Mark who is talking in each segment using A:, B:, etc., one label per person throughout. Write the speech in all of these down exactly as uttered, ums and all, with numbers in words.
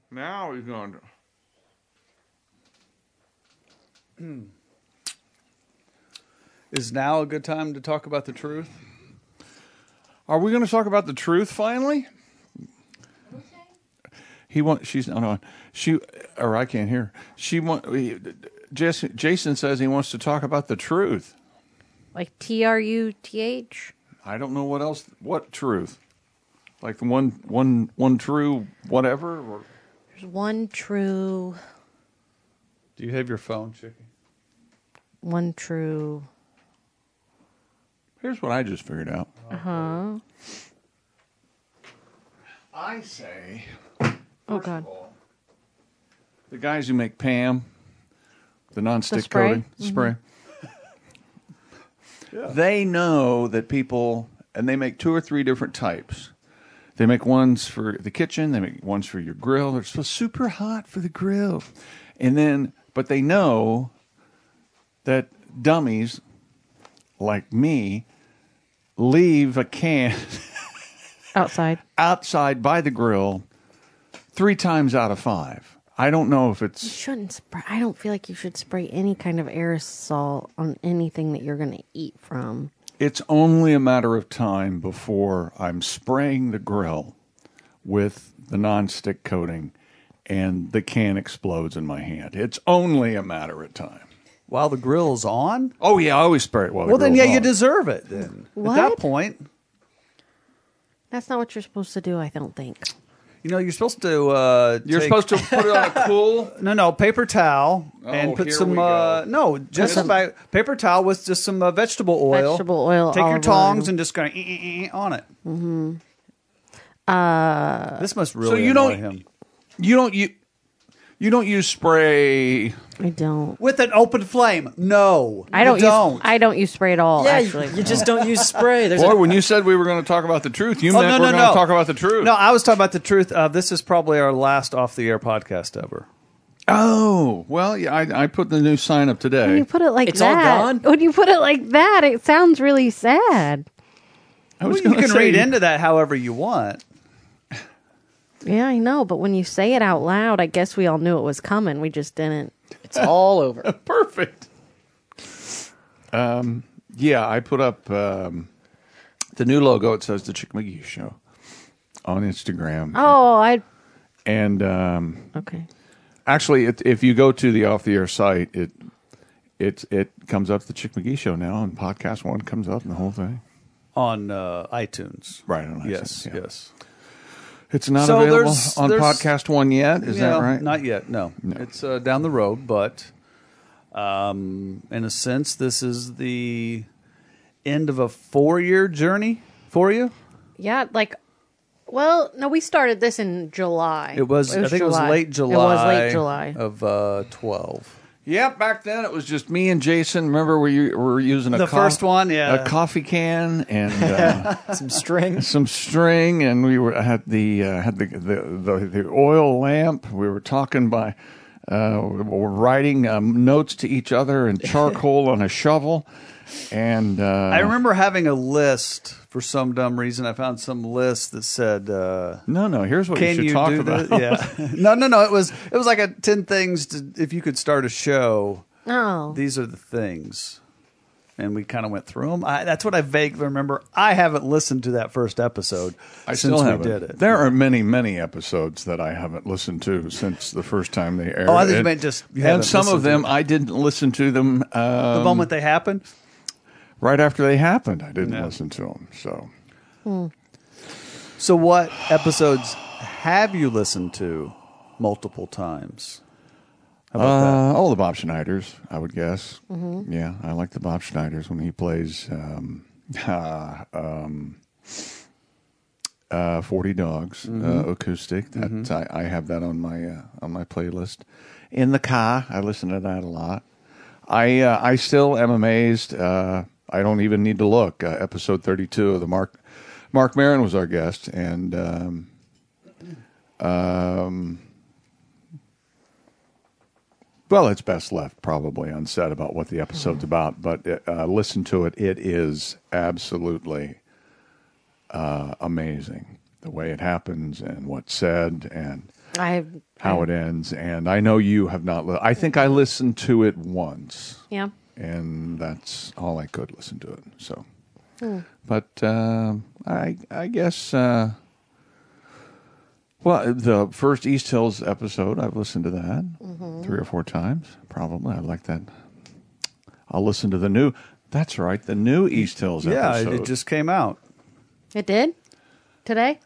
A: Now he's going
B: to... Is now a good time to talk about the truth?
A: Are we going to talk about the truth finally? He wants. She's not on. She or I can't hear. She want. Jason, Jason says he wants to talk about the truth.
C: Like T R U T H.
A: I don't know what else. What truth? Like the one, one, one true whatever. Or...
C: There's one true.
B: Do you have your phone, Chicky?
C: One true.
A: Here's what I just figured out.
C: Uh huh.
A: I say.
C: Oh God.
A: All, the guys who make Pam, the nonstick
C: the spray?
A: coating
C: Mm-hmm.
A: spray. Yeah. They know that people, and they make two or three different types. They make ones for the kitchen. They make ones for your grill. They're so super hot for the grill, and then, but they know that dummies like me leave a can
C: outside
A: outside by the grill three times out of five. I don't know if it's...
C: You shouldn't spray. I don't feel like you should spray any kind of aerosol on anything that you're going to eat from.
A: It's only a matter of time before I'm spraying the grill with the nonstick coating and the can explodes in my hand. It's only a matter of time.
B: While the grill's on?
A: Oh, yeah, I always spray it while the
B: well,
A: grill's on.
B: Well, then, yeah, on. You deserve it then.
C: What?
B: At that point.
C: That's not what you're supposed to do, I don't think.
B: You know, you're supposed to... Uh,
A: you're
B: take...
A: supposed to put it on a cool...
B: No, no, paper towel
A: oh,
B: and put
A: here
B: some...
A: we go.
B: Uh, no, just a paper towel with just some uh, vegetable oil.
C: Vegetable oil.
B: Take your tongs
C: oil.
B: and just go eh, eh, eh, on it.
C: Mm-hmm. Uh,
B: this must really
A: so you
B: annoy
A: don't,
B: him.
A: You don't... You, you don't use spray...
C: I don't.
B: With an open flame. No.
C: I don't,
B: you don't.
C: Use, I don't use spray at all,
D: yeah,
C: actually.
D: You, you just don't use spray. There's
A: Boy,
D: a,
A: when you said we were going to talk about the truth, you
B: oh,
A: meant
B: no,
A: we're
B: no,
A: going
B: no.
A: to talk about the truth.
B: No, I was talking about the truth. Uh, this is probably our last off-the-air podcast ever.
A: Oh, well, yeah, I, I put the new sign up today.
C: When you put it like
D: it's
C: that,
D: all gone?
C: when you put it like that, it sounds really sad.
A: I was
B: well, you can
A: say,
B: read into that however you want.
C: Yeah, I know, but when you say it out loud, I guess we all knew it was coming. We just didn't.
D: It's all over.
A: Perfect. Um, yeah, I put up um, the new logo. It says the Chick McGee Show on Instagram.
C: Oh, I.
A: And um,
C: okay.
A: Actually, it, if you go to the Off the Air site, it it it comes up the Chick McGee Show now, and podcast one comes up and the whole thing
B: on uh, iTunes.
A: Right on iTunes.
B: Yes,
A: yeah.
B: yes.
A: It's not
B: so
A: available
B: there's,
A: on
B: there's,
A: podcast one yet. Is
B: yeah,
A: that right?
B: Not yet. No, no. It's uh, down the road, but um, in a sense, this is the end of a four-year journey for you.
C: Yeah, like, well, no, we started this in July.
B: It was.
C: It was
B: I think
C: July.
B: it was late July.
C: It was late July
B: of uh, twelve.
A: Yep, back then it was just me and Jason. Remember, we were using a
B: the
A: co-
B: first one, yeah,
A: a coffee can and uh,
D: some string,
A: some string, and we were had the uh, had the, the the the oil lamp. We were talking by, uh, we were writing um, notes to each other and charcoal on a shovel, and uh,
B: I remember having a list for some dumb reason. I found some list that said, uh,
A: "No, no, here's what
B: can
A: you should
B: you
A: talk
B: do
A: about."
B: This? Yeah, no, no, no. It was it was like a ten things to if you could start a show.
C: Oh,
B: these are the things, and we kind of went through them. I, that's what I vaguely remember. I haven't listened to that first episode
A: I
B: since
A: still
B: we
A: haven't.
B: did it.
A: There are many, many episodes that I haven't listened to since the first time they aired.
B: Oh, I think you
A: and,
B: meant just you
A: and some
B: listened
A: of them
B: to
A: I didn't listen to them um,
B: the moment they happened.
A: Right after they happened, I didn't
B: Yeah.
A: listen to them. So,
C: hmm.
B: so what episodes have you listened to multiple times? How about
A: uh,
B: that?
A: all the Bob Schneiders, I would guess.
C: Mm-hmm.
A: Yeah, I like the Bob Schneiders when he plays um, uh, um, uh, Forty Dogs
B: Mm-hmm.
A: uh, acoustic. That mm-hmm. I, I have that on my uh, on my playlist. In the car, I listen to that a lot. I uh, I still am amazed. Uh, I don't even need to look. Uh, episode thirty-two of the Mark Mark Maron was our guest, and um, um, well, it's best left probably unsaid about what the episode's about. But uh, listen to it; it is absolutely uh, amazing the way it happens and what's said, and
C: I
A: how it ends, and I know you have not. Li- I think I listened to it once,
C: yeah.
A: and that's all I could listen to it. So, but uh, I I guess. Uh, Well, the first East Hills episode, I've listened to that
C: Mm-hmm.
A: three or four times, probably. I like that. I'll listen to the new. That's right, the new East Hills
B: Yeah,
A: episode.
B: it just came out.
C: It did today.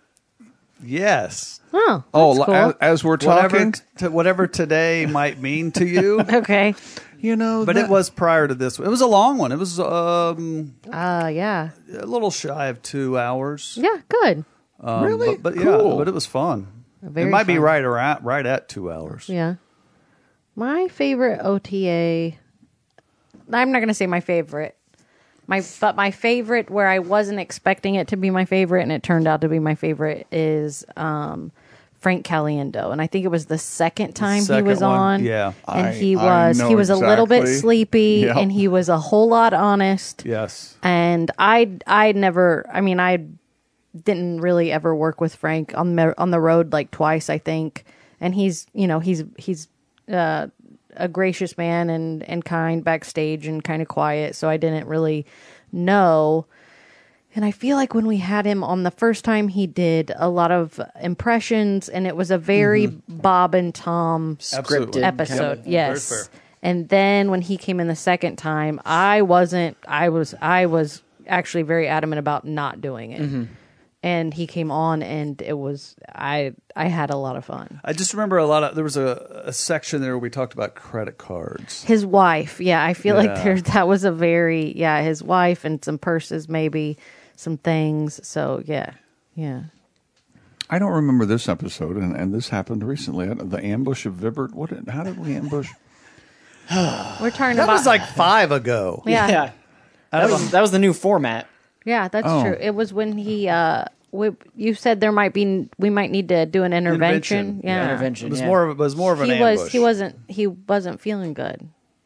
B: Yes.
C: Oh,
A: oh,
C: that's cool.
A: as, as we're
B: Whatever,
A: talking,
B: t- whatever today might mean to you.
C: okay.
A: you know,
B: But
A: that-
B: it was prior to this. It was a long one. It was um,
C: Uh, yeah.
B: a little shy of two hours.
C: Yeah, good.
B: Um,
A: Really?
B: But, but yeah,
A: Cool.
B: but it was fun.
C: Very
B: it might be
C: fun.
B: right around, right at two hours.
C: Yeah. My favorite O T A. I'm not going to say my favorite. My but my favorite where I wasn't expecting it to be my favorite and it turned out to be my favorite is um, Frank Caliendo, and I think it was the second time he
B: second
C: was
B: one,
C: on.
B: yeah.
C: and
A: I-
C: he
A: I
C: was
A: know
C: he was a little bit
A: exactly.
C: sleepy
A: Yep.
C: and he was a whole lot honest.
B: Yes.
C: And I I never I mean I didn't really ever work with Frank on the on the road like twice I think, and he's you know he's he's uh, a gracious man and and kind backstage and kind of quiet, so I didn't really know. And I feel like when we had him on the first time, he did a lot of impressions, and it was a very Bob and Tom
B: Absolutely.
D: Scripted
C: episode.
D: kind of-
C: Yes.
B: Very fair.
C: And then when he came in the second time, I wasn't. I was. I was actually very adamant about not doing it. And he came on, and it was. I. I had a lot of fun.
B: I just remember a lot of, there was a, a section there where we talked about credit cards.
C: His wife. Yeah, I feel like
B: Yeah.
C: there. That was a very. Yeah, his wife and some purses, maybe some things. So yeah, yeah.
A: I don't remember this episode, and, and this happened recently. The ambush of Vibert. What? Did, how did we ambush?
C: We're talking
B: That
C: about.
B: was like five ago.
C: yeah.
D: Yeah. That was, that was the new format.
C: Yeah, that's
A: Oh.
C: true. It was when he. uh we, You said there might be. We might need to do an intervention.
B: Intervention.
C: Yeah,
D: Intervention.
B: It was
D: yeah.
B: more of, it was more of an
C: He
B: ambush.
C: was. He wasn't. He wasn't feeling good.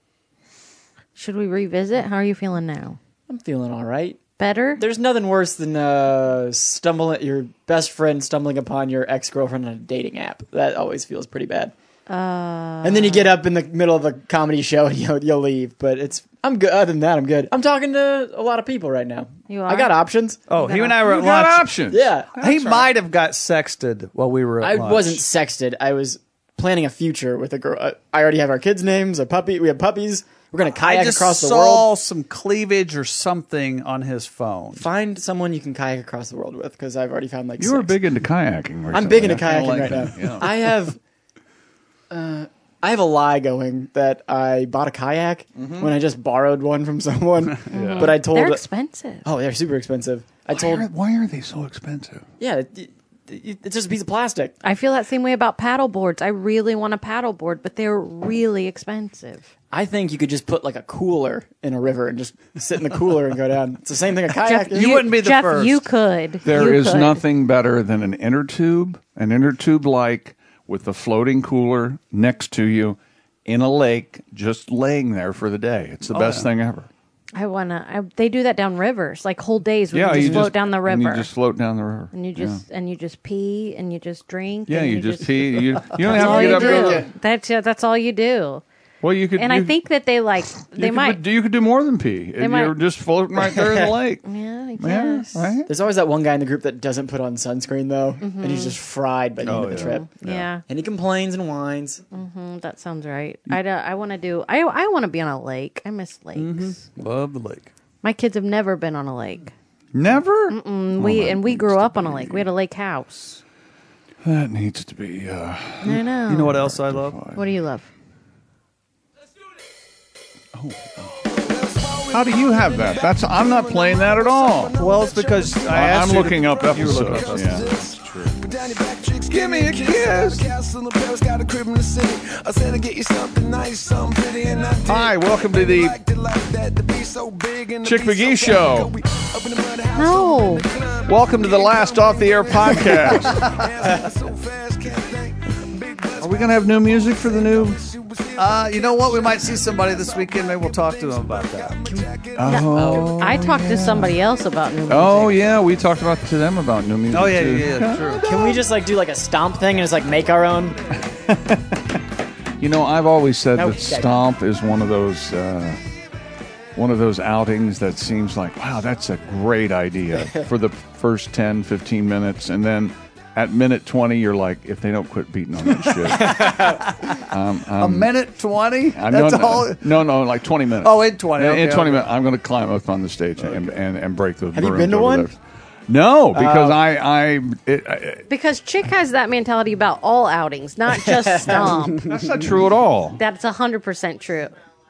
C: Should we revisit? How are you feeling now?
D: I'm feeling all right.
C: Better?
D: There's nothing worse than uh, stumbling your best friend stumbling upon your ex girlfriend on a dating app. That always feels pretty bad. Uh, and then you get up in the middle of a comedy show and you'll, you'll leave. But it's I'm good. Other than that, I'm good. I'm talking to a lot of people right now.
C: You
D: I
C: are?
D: got options.
B: Oh, he and I were
A: You
B: at
A: got
B: lunch.
A: options.
D: Yeah,
B: He might have got sexted while we were at
D: I
B: lunch.
D: wasn't sexted. I was planning a future with a girl. Uh, I already have our kids' names. A puppy. We have puppies. We're gonna
B: I
D: kayak
B: just
D: across the
B: saw
D: world.
B: some cleavage or something on his phone.
D: Find someone you can kayak across the world with, because I've already found like
A: You were
D: six.
A: big into kayaking. Recently.
D: I'm big into
A: I kinda
D: kayaking
A: like
D: right
A: that.
D: now.
A: Yeah.
D: I have, uh, I have a lie going that I bought a kayak when I just borrowed one from someone. But I told,
C: They're expensive.
D: oh, they're super expensive. I
A: Why
D: told,
A: are, why are they so expensive?
D: yeah, it, it, it's just a piece of plastic.
C: I feel that same way about paddle boards. I really want a paddle board, but they're really expensive.
D: I think you could just put like a cooler in a river and just sit in the cooler and go down. It's the same thing a kayak
C: Jeff,
D: is.
B: You wouldn't be the
C: Jeff,
B: first.
C: you could.
A: There
C: You
A: is
C: could.
A: nothing better than an inner tube, an inner tube like with the floating cooler next to you in a lake, just laying there for the day. It's the best
B: yeah.
A: thing ever.
C: I wanna. I, they do that down rivers, like whole days. Where
A: Yeah,
C: you just float down the river,
A: And you just float down the river.
C: and you just and you just pee and you just drink.
A: yeah,
C: and
A: you,
C: you
A: just pee. You, you don't
C: That's
A: have
C: all
A: to get
C: you
A: up.
C: do.
A: There.
C: That's yeah, that's all you do.
A: Well, you could.
C: And
A: you,
C: I think that they like they
A: you
C: might.
A: Could, do- you could do more than pee. If
C: might-
A: You're just floating right there in the lake.
C: yeah, I
A: Yeah,
C: guess.
A: right.
D: There's always that one guy in the group that doesn't put on sunscreen though, and he's just fried by the end
B: Oh,
D: of the
B: yeah.
D: trip.
C: Yeah,
D: And he complains and whines.
C: mm, that sounds right. I I want to do. I I want to be on a lake. I miss lakes.
B: Love the lake.
C: My kids have never been on a lake.
A: Never.
C: And we and we grew up on a lake. We had a lake house.
A: That needs to be. Uh,
C: I know.
B: You know what else I love?
C: What do you love?
A: how do you have that? That's. I'm not playing that at all.
B: Well, it's because I
A: I
B: asked
A: I'm
B: you
A: looking
B: to,
A: up
B: you were looking
A: episodes.
B: up
A: Yeah,
B: episodes.
A: that's true. Give me a kiss. Hi, welcome to the Chick McGee Show.
C: No.
A: Welcome to the last off the air podcast. Are we going to have new music for the new
B: Uh, you know what? We might see somebody this weekend. Maybe we'll talk to them about that.
A: Oh,
C: I talked to somebody else about new music.
A: oh yeah, we talked about to them about new music.
B: Oh yeah,
A: too.
B: yeah, yeah, true.
D: Can we just like do like a stomp thing and just like make our own?
A: You know, I've always said
D: No,
A: that
D: okay.
A: Stomp is one of those uh, one of those outings that seems like, wow, that's a great idea for the first ten, fifteen minutes, and then at minute twenty, you're like, if they don't quit beating on that shit. um,
B: A
A: um,
B: minute twenty.
A: I'm
B: That's
A: no,
B: all.
A: no, no, like twenty minutes.
B: Oh, in twenty.
A: In,
B: Okay,
A: in twenty
B: okay.
A: minutes, I'm going to climb up on the stage and, and, and break those.
D: Have you
A: rooms
D: been to
A: over
D: one?
A: there. No, because
D: Oh.
A: I, I, it, I,
C: Because Chick has that mentality about all outings, not just Stomp.
A: that's not true at all.
C: That's one hundred percent true.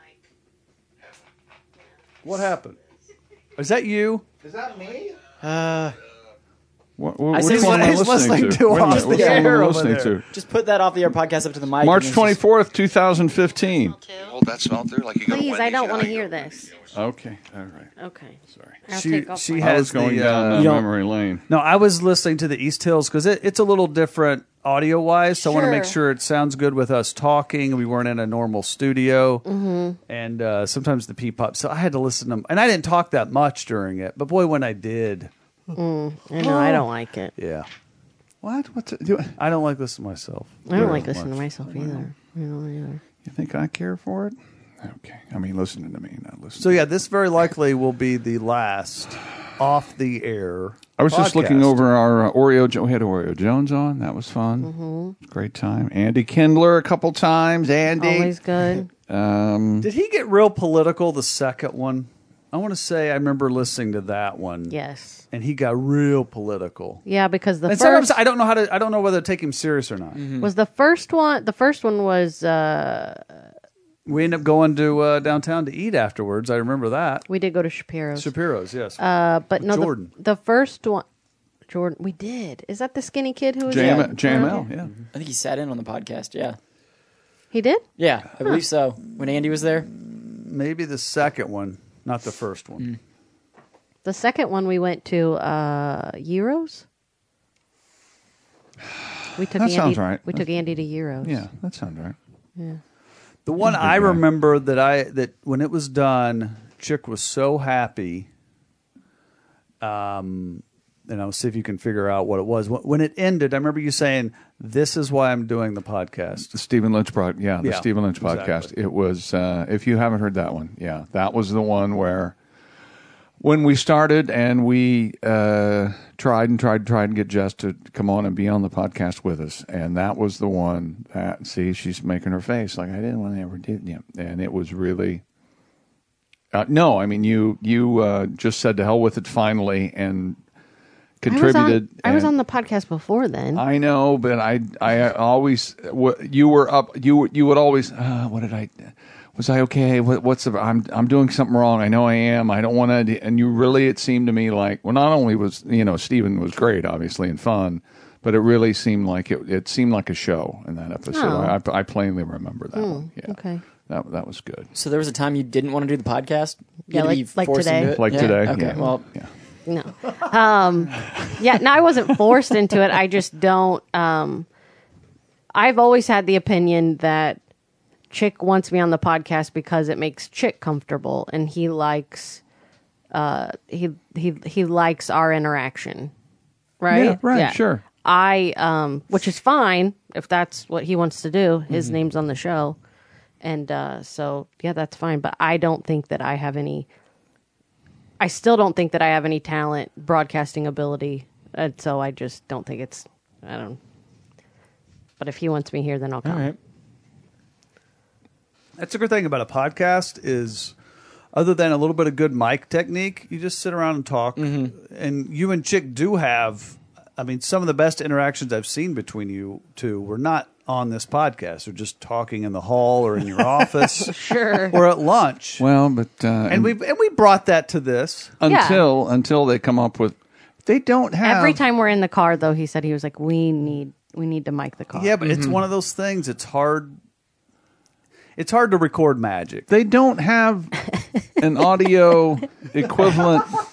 B: What happened? Is that you?
D: Uh,
A: What, what,
D: I
A: which
D: see
A: one am I
B: he's
A: listening,
B: listening
A: to?
B: to
A: Wait a
B: off
A: minute,
B: the
A: which one am I
B: air over
A: listening
B: there.
A: to?
D: just put that off the air podcast up to the mic.
A: March
D: and it's
A: twenty fourth, two thousand fifteen.
E: Hold that smell through like you go to
C: Please, I
E: Wendy's,
C: don't
E: you know,
C: want to
E: you
C: hear
E: go-
C: this.
A: Okay, all right.
C: Okay.
A: Sorry.
C: I'll
B: She-
C: take off
B: she
C: my-
B: has-
A: I was going
B: the,
A: down
B: uh,
A: uh,
D: You don't-
A: memory lane.
B: No, I was listening to the East Hills because it, it's a little different audio wise. So I want to make
C: Sure.
B: sure it sounds good with us talking. We weren't in a normal studio, mm-hmm. and uh, sometimes the pee pop. So I had to listen to them, and I didn't talk that much during it. But boy, when I did,
C: I know, I don't like it.
B: yeah,
A: What? What's it? Do,
B: I don't like listening to myself.
C: I don't
B: very
C: like listening to
B: much.
C: myself either. I don't either.
A: you think I care for it? Okay. I mean, listening to me, not listening.
B: So yeah, this very likely will be the last off the air.
A: I was just
B: podcast.
A: looking over our uh, Oreo. Jo- we had Oreo Jones on. That was fun. Mm-hmm. Great time. Andy Kindler a couple times. Andy.
C: Always good.
A: Um,
B: Did he get real political? The second one, I want to say I remember listening to that one.
C: Yes.
B: and he got real political.
C: Yeah, because the
B: And
C: first
B: sometimes I don't know how to. I don't know whether to take him serious or not.
C: was the first one. The first one was uh,
B: We ended up going to uh, downtown to eat afterwards. I remember that.
C: we did go to Shapiro's.
B: Shapiro's, yes.
C: Uh, but no, the,
B: Jordan.
C: the first one, Jordan, we did. Is that the skinny kid who was
A: J M
C: there?
A: J M L, yeah.
D: I think he sat in on the podcast. Yeah,
C: He did?
D: yeah, I believe so. When Andy was there,
B: Maybe the second one, not the first one.
C: The second one we went to uh, Euros. We took
A: That
C: Andy,
A: sounds right.
C: We took Andy to Euros.
A: Yeah, that sounds right.
B: The one
A: He's a good
B: I
A: guy.
B: remember that I that when it was done, Chick was so happy. Um, and I'll see if you can figure out what it was. When when it ended, I remember you saying, "This is why I'm doing the podcast."
A: The Stephen Lynch pod, yeah, the
B: Yeah,
A: Stephen Lynch podcast.
B: exactly.
A: It was. Uh, if you haven't heard that one, yeah, that was the one where when we started and we uh, tried and tried and tried to get Jess to come on and be on the podcast with us, and that was the one that. See, she's making her face like I didn't want to ever do it, yeah. And it was really. Uh, no, I mean you. You uh, just said to hell with it finally and
C: I was, on,
A: contributed.
C: I was
A: and-
C: on the podcast before then.
A: I know, but I, I always, you were up, you, you would always, uh, what did I, was I okay? What, what's the, I'm, I'm doing something wrong. I know I am. I don't want to, and you really, it seemed to me like, well, not only was, you know, Stephen was great, obviously, and fun, but it really seemed like it, it seemed like a show in that episode.
C: Oh.
A: I, I plainly remember that one. Yeah.
C: okay.
A: That, that was good.
D: so there was a time you didn't want to do the podcast. You
C: Yeah,
D: had to
C: like-
D: be
C: like
D: forced
C: today.
D: into it?
A: Like
D: Yeah?
A: today.
D: Okay,
A: yeah.
D: well,
A: yeah.
C: No. Um, yeah, no, I wasn't forced into it. I just don't. Um, I've always had the opinion that Chick wants me on the podcast because it makes Chick comfortable, and he likes, uh, he he he likes our interaction, right?
A: Yeah, right, sure.
C: I, um, which is fine if that's what he wants to do. His name's on the show, and uh, so yeah, that's fine. But I don't think that I have any. I still don't think that I have any talent, broadcasting ability, and so I just don't think it's. I don't. But if he wants me here, then I'll come.
D: all right.
B: That's a good thing about a podcast is, other than a little bit of good mic technique, you just sit around and talk. And you and Chick do have, I mean, some of the best interactions I've seen between you two were not on this podcast. They're just talking in the hall or in your office
C: Sure.
B: or at lunch.
A: Well, but, uh,
B: and we and we brought that to this.
A: until, until they come up with, they don't have.
C: Every time we're in the car, though, he said he was like, "We need, we need to mic the car."
B: Yeah, but it's one of those things. It's hard. It's hard to record magic.
A: They don't have an audio equivalent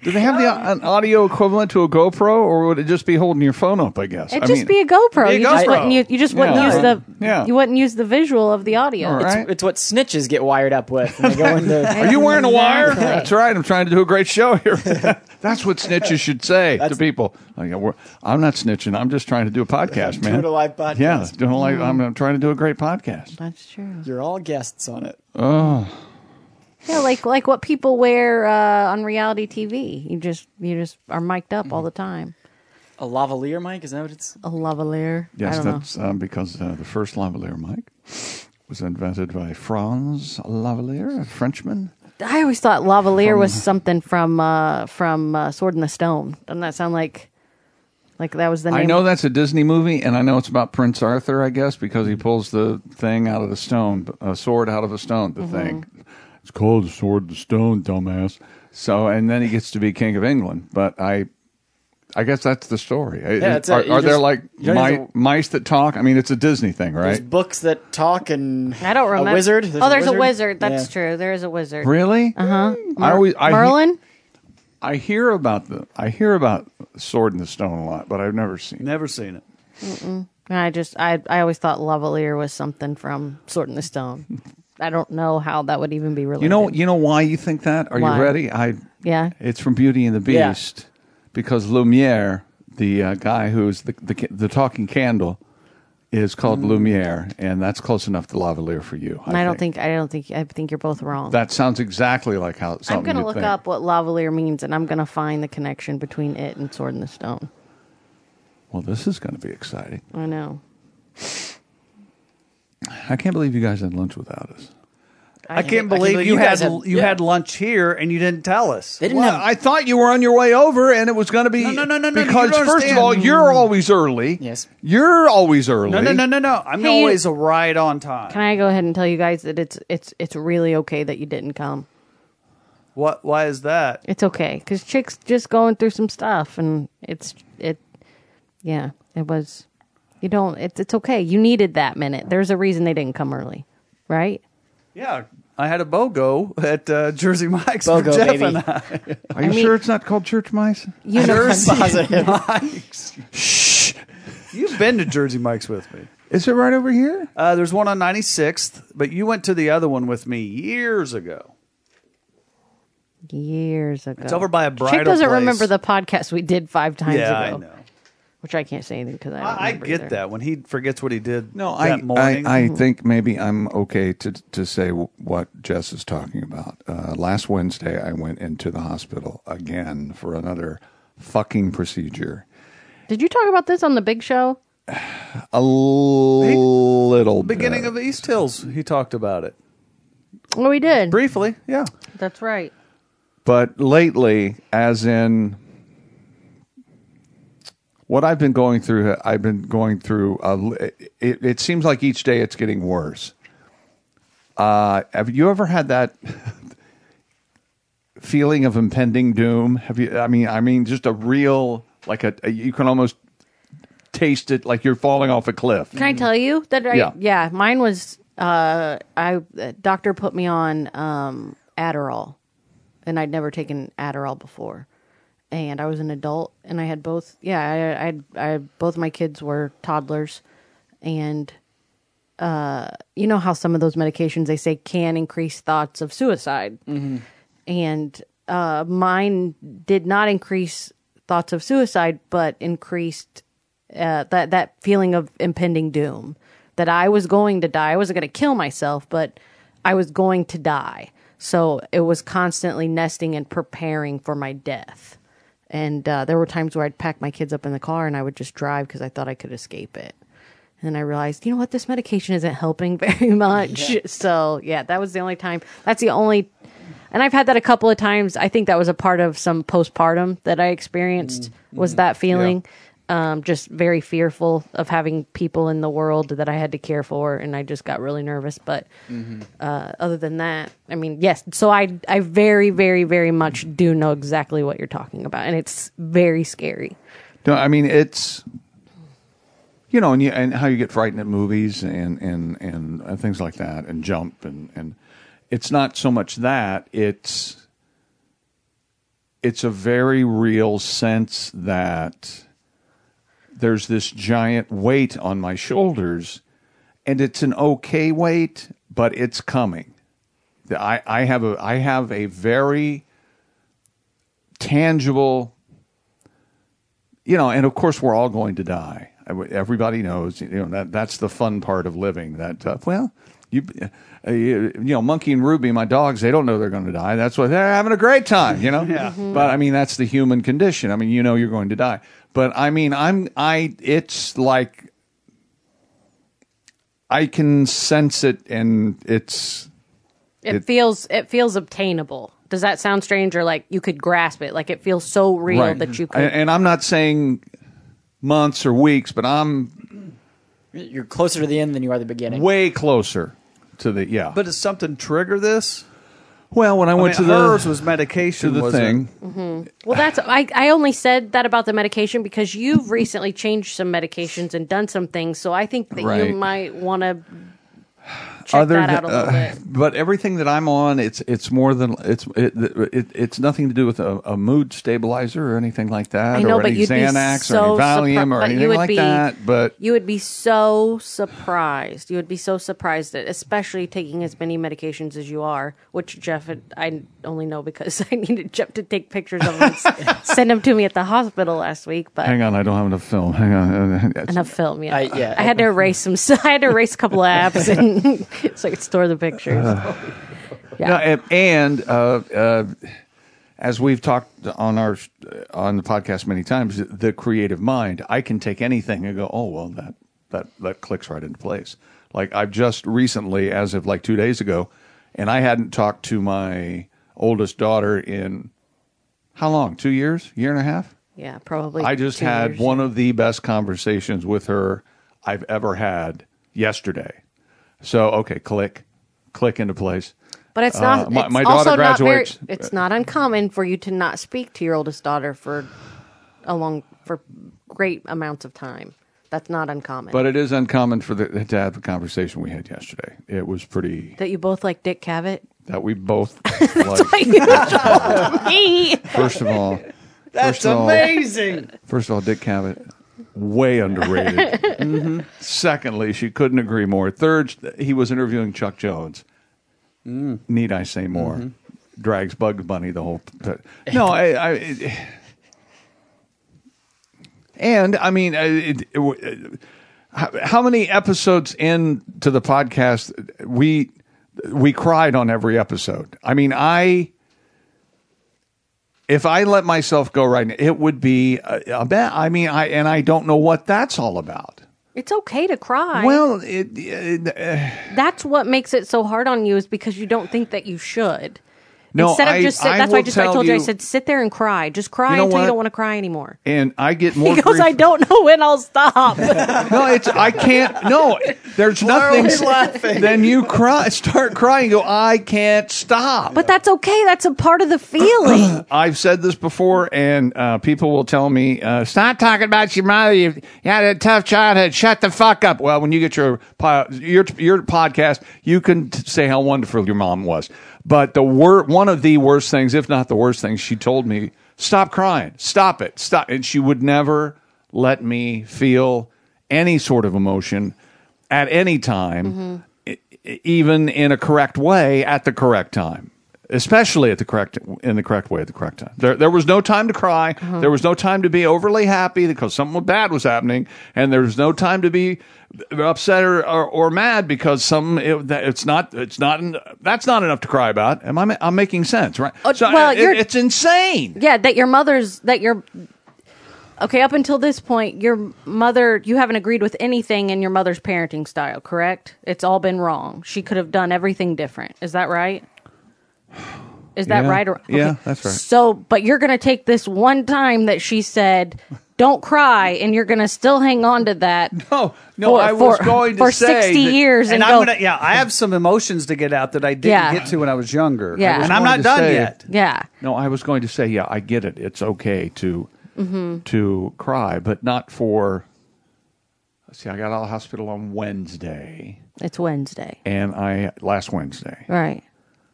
A: Do they have the an audio equivalent to a GoPro, or would it just be holding your phone up? I guess
C: It'd
A: I
C: just
A: mean,
C: be a GoPro.
B: Be a
C: You just
B: GoPro.
C: wouldn't use, you just wouldn't
A: Yeah.
C: use the
A: Yeah.
C: you wouldn't use the visual of the audio.
A: All right.
D: It's, it's what snitches get wired up with when they go into.
A: Are you wearing a wire?
C: Exactly.
A: That's right. I'm trying to do a great show here. That's what snitches should say to
D: That's-
A: people. Like, we're- I'm not snitching. I'm just trying to do a podcast, man.
D: Doing a live podcast.
A: Yeah, doing a live, I'm, I'm trying to do a great podcast.
C: That's true.
D: You're all guests on it.
A: Oh,
C: Yeah, like like what people wear uh, on reality T V. You just you just are mic'd up all the time.
D: A lavalier mic? Is that what it's?
C: A lavalier. I
A: yes,
C: don't know.
A: that's um, because uh, the first lavalier mic was invented by Franz Lavalier, a Frenchman.
C: I always thought lavalier
A: From-
C: was something from uh, from uh, Sword in the Stone. Doesn't that sound like like that was the name?
A: I know that's a Disney movie, and I know it's about Prince Arthur, I guess, because he pulls the thing out of the stone, a sword out of a stone, the thing. It's called the Sword of the Stone, dumbass. So, and then he gets to be King of England. But I I guess that's the story.
D: Yeah, that's
A: are
D: it. You
A: are there
D: just-
A: like
D: you don't have
A: mi-
D: to-
A: mice that talk? I mean, it's a Disney thing,
D: There's
A: right?
D: books that talk and
C: I don't remember.
D: a wizard.
C: oh, there's a wizard. That's true. There is a wizard.
A: Really? Uh huh. I always I, he-
C: Merlin.
A: I hear about the I hear about Sword in the Stone a lot, but I've never seen it.
B: Never seen it.
C: I just I I always thought lavalier was something from Sword in the Stone. I don't know how that would even be related.
A: You know, you know why you think that? Are
C: Why?
A: you ready? I
C: Yeah.
A: It's from Beauty and the
D: Yeah.
A: Beast, because Lumiere, the uh, guy who's the, the the talking candle, is called Lumiere, and that's close enough to lavalier for you.
C: And I don't think I don't think I think you're both wrong.
A: that sounds exactly like how something
C: I'm going to
A: you'd
C: look
A: think.
C: up what lavalier means, and I'm going to find the connection between it and Sword in the Stone.
A: Well, this is going to be exciting.
C: I know.
A: I can't believe you guys had lunch without us.
B: I can't believe you,
D: guys
B: had,
D: had-
B: you
D: yeah.
B: had lunch here and you didn't tell us.
D: They didn't
A: Well,
D: have.
A: I thought you were on your way over, and it was going to be
B: No, no, no, no, no, you
A: because
B: don't
A: first of
B: understand.
A: all, you're always early.
D: Yes.
A: you're always early.
B: No, no, no, no, no. I'm
C: Hey, you-
B: always right on time.
C: Can I go ahead and tell you guys that it's it's it's really okay that you didn't come.
B: What? Why is that?
C: It's okay because Chick's just going through some stuff, and it's it. Yeah, it was. You don't. It's it's okay. You needed that minute. There's a reason they didn't come early, right?
B: Yeah, I had a BOGO at uh, Jersey Mike's
D: BOGO,
B: for Jeff
D: baby.
B: and I.
A: Are you
C: I mean-
A: sure it's not called church mice?
C: You know,
D: Positive.
B: Mike's. Shh. You've been to Jersey Mike's with me.
A: Is it right over here?
B: Uh, there's one on ninety-sixth, but you went to the other one with me years ago.
C: years ago.
B: It's over by a bridal
C: Chick doesn't
B: place.
C: remember the podcast we did five times
B: Yeah,
C: ago.
B: I know.
C: Which I can't say anything because I, don't
B: I, I
C: remember
B: get
C: either.
B: that when he forgets what he did
A: No,
B: that
A: I,
B: morning.
A: I I think maybe I'm okay to to say w- what Jess is talking about. Uh, last Wednesday, I went into the hospital again for another fucking procedure.
C: Did you talk about this on the Big Show?
A: A little
B: Beginning
A: bit.
B: of East Hills, he talked about it
C: Oh, we did.
B: briefly. Yeah,
C: That's right.
A: But lately, as in what I've been going through, I've been going through. A, it, it seems like each day it's getting worse. Uh, have you ever had that feeling of impending doom? Have you? I mean, I mean, just a real like a, a you can almost taste it, like you're falling off a cliff.
C: Can I tell you that? I,
A: Yeah.
C: yeah. Mine was. Uh, I uh, doctor put me on um, Adderall, and I'd never taken Adderall before. And I was an adult, and I had both. Yeah, I, I, I both my kids were toddlers, and uh, you know how some of those medications they say can increase thoughts of suicide, and uh, mine did not increase thoughts of suicide, but increased uh, that that feeling of impending doom, that I was going to die. I wasn't going to kill myself, but I was going to die. So it was constantly nesting and preparing for my death. And uh, there were times where I'd pack my kids up in the car and I would just drive because I thought I could escape it. And then I realized, you know what, this medication isn't helping very much. Yeah. So yeah, that was the only time. That's the only. And I've had that a couple of times. I think that was a part of some postpartum that I experienced. Mm-hmm. Was that feeling. Yeah. Um, just very fearful of having people in the world that I had to care for, and I just got really nervous. But mm-hmm. uh, other than that, I mean, yes. So I, I very, very, very much do know exactly what you're talking about, and it's very scary.
A: No, I mean it's, you know, and, you, and how you get frightened at movies and and and uh, things like that, and jump and and it's not so much that it's. it's a very real sense that there's this giant weight on my shoulders, and it's an okay weight, but it's coming. I, I have a I have a very tangible, you know, and of course we're all going to die. Everybody knows, you know, that that's the fun part of living. That uh, well, you, uh, you you know, Monkey and Ruby, my dogs, they don't know they're going to die. That's why they're having a great time, you know.
B: Yeah. Mm-hmm.
A: But I mean, that's the human condition. I mean, you know, you're going to die. But I mean, I'm I. It's like I can sense it, and it's.
C: It,
A: It-
C: feels it feels obtainable. Does that sound strange, or like you could grasp it? Like it feels so real
A: Right.
C: that you could.
A: And, and I'm not saying months or weeks, but I'm
D: You're closer to the end than you are the beginning.
A: way closer to the yeah.
B: But does something trigger this?
A: well, when I
B: I
A: went
B: mean,
A: to the
B: hers was medication.
A: to the
B: wasn't-
A: thing,
C: Well, that's I. I only said that about the medication because you've recently changed some medications and done some things. So I think that
A: Right.
C: you might want to check that out a little
A: uh,
C: bit.
A: but everything that I'm on, it's it's more than it's it, it it's nothing to do with a, a mood stabilizer or anything like that,
C: I know,
A: or
C: but
A: any
C: you'd be
A: Xanax
C: so
A: or any Valium
C: surpri-
A: or
C: but you
A: anything
C: would
A: like
C: be-
A: that. But
C: You would be so surprised. You would be so surprised that, especially taking as many medications as you are, which Jeff, had, I only know because I needed Jeff to take pictures of them and s- send them to me at the hospital last week. But
A: hang on, I don't have enough film. Hang on,
C: enough film, yeah.
D: I- yeah.
C: I had to erase some. I had to erase a couple of apps and so I could store the pictures. Yeah.
A: No, and, and uh, uh, as we've talked on our on the podcast many times, the creative mind. I can take anything and go, oh well, that that that clicks right into place. Like I've just recently, as of like two days ago, and I hadn't talked to my oldest daughter in how long? Two years? Year and a half?
C: Yeah, probably.
A: I just
C: two
A: had
C: years.
A: one of the best conversations with her I've ever had yesterday. So okay, click, click into place.
C: But it's not.
A: Uh, my-
C: it's
A: my daughter
C: also not very-
A: graduates-
C: It's not uncommon for you to not speak to your oldest daughter for a long for great amounts of time. That's not uncommon.
A: But it is uncommon for the, to have the conversation we had yesterday. It was pretty
C: that you both like Dick Cavett.
A: that we both like.
C: Me.
A: First of all,
B: That's
A: first of all-
B: amazing.
A: First of all, Dick Cavett, way underrated. Mm-hmm. Secondly, she couldn't agree more. Third, he was interviewing Chuck Jones. Mm. Need I say more? Mm-hmm. Drags Bugs Bunny the whole. No, I. I it, and I mean, it, it, it, how, how many episodes into the podcast we we cried on every episode? I mean, I. If I let myself go right now, it would be a, a bad. I mean, I and I don't know what that's all about.
C: It's okay to cry.
A: Well, it, it, uh,
C: that's what makes it so hard on you is because you don't think that you should.
A: No,
C: Instead of
A: I-
C: just sit,
A: I
C: that's why I
A: will
C: just I
A: tell
C: told you, I
A: you-
C: said sit there and cry. Just cry
A: You know
C: until
A: what?
C: you don't want to cry anymore.
A: and I get more.
C: He goes,
A: grief-
C: I don't know when I'll stop.
A: No, it's I can't. No, there's nothing.
B: we laughing?
A: Then you cry, start crying. Go, I can't stop.
C: But that's okay. That's a part of the feeling.
A: I've said this before, and uh, people will tell me, uh, "Stop talking about your mother. You, you had a tough childhood. Shut the fuck up." Well, when you get your po- your your podcast, you can t- say how wonderful your mom was. But the wor- one of the worst things, if not the worst thing, she told me, "Stop crying. Stop it. Stop." And she would never let me feel any sort of emotion at any time, e- even in a correct way at the correct time. Especially at the correct in the correct way at the correct time. There, there was no time to cry. There was no time to be overly happy because something bad was happening, and there was no time to be upset or, or, or mad because some it, that- it's not it's not that's not enough to cry about. Am I? ma- I'm making sense, right?
C: Uh,
A: so
C: well,
A: it-
C: you're-
A: it's insane.
C: Yeah, that your mother's that your okay, up until this point, your mother you haven't agreed with anything in your mother's parenting style, correct? It's all been wrong. She could have done everything different. Is that right? Is that
A: Yeah.
C: right? Or,
A: Yeah, that's right.
C: So, but you're going to take this one time that she said, "Don't cry," and you're going to still hang on to that.
A: No, no,
C: for,
A: I was
C: for,
A: going to
C: for
A: say
C: sixty
A: that-
C: years and,
B: And
C: go,
B: I'm gonna, yeah, I have some emotions to get out that I didn't
C: Yeah.
B: get to when I was younger.
C: Yeah. I was
B: and I'm
A: going
B: not
A: to
B: done
A: say-
B: yet.
C: yeah.
A: No, I was going to say, yeah, I get it. It's okay to to cry, but not for. Let's see, I got out of the hospital on Wednesday,
C: It's Wednesday,
A: and I last Wednesday,
C: right?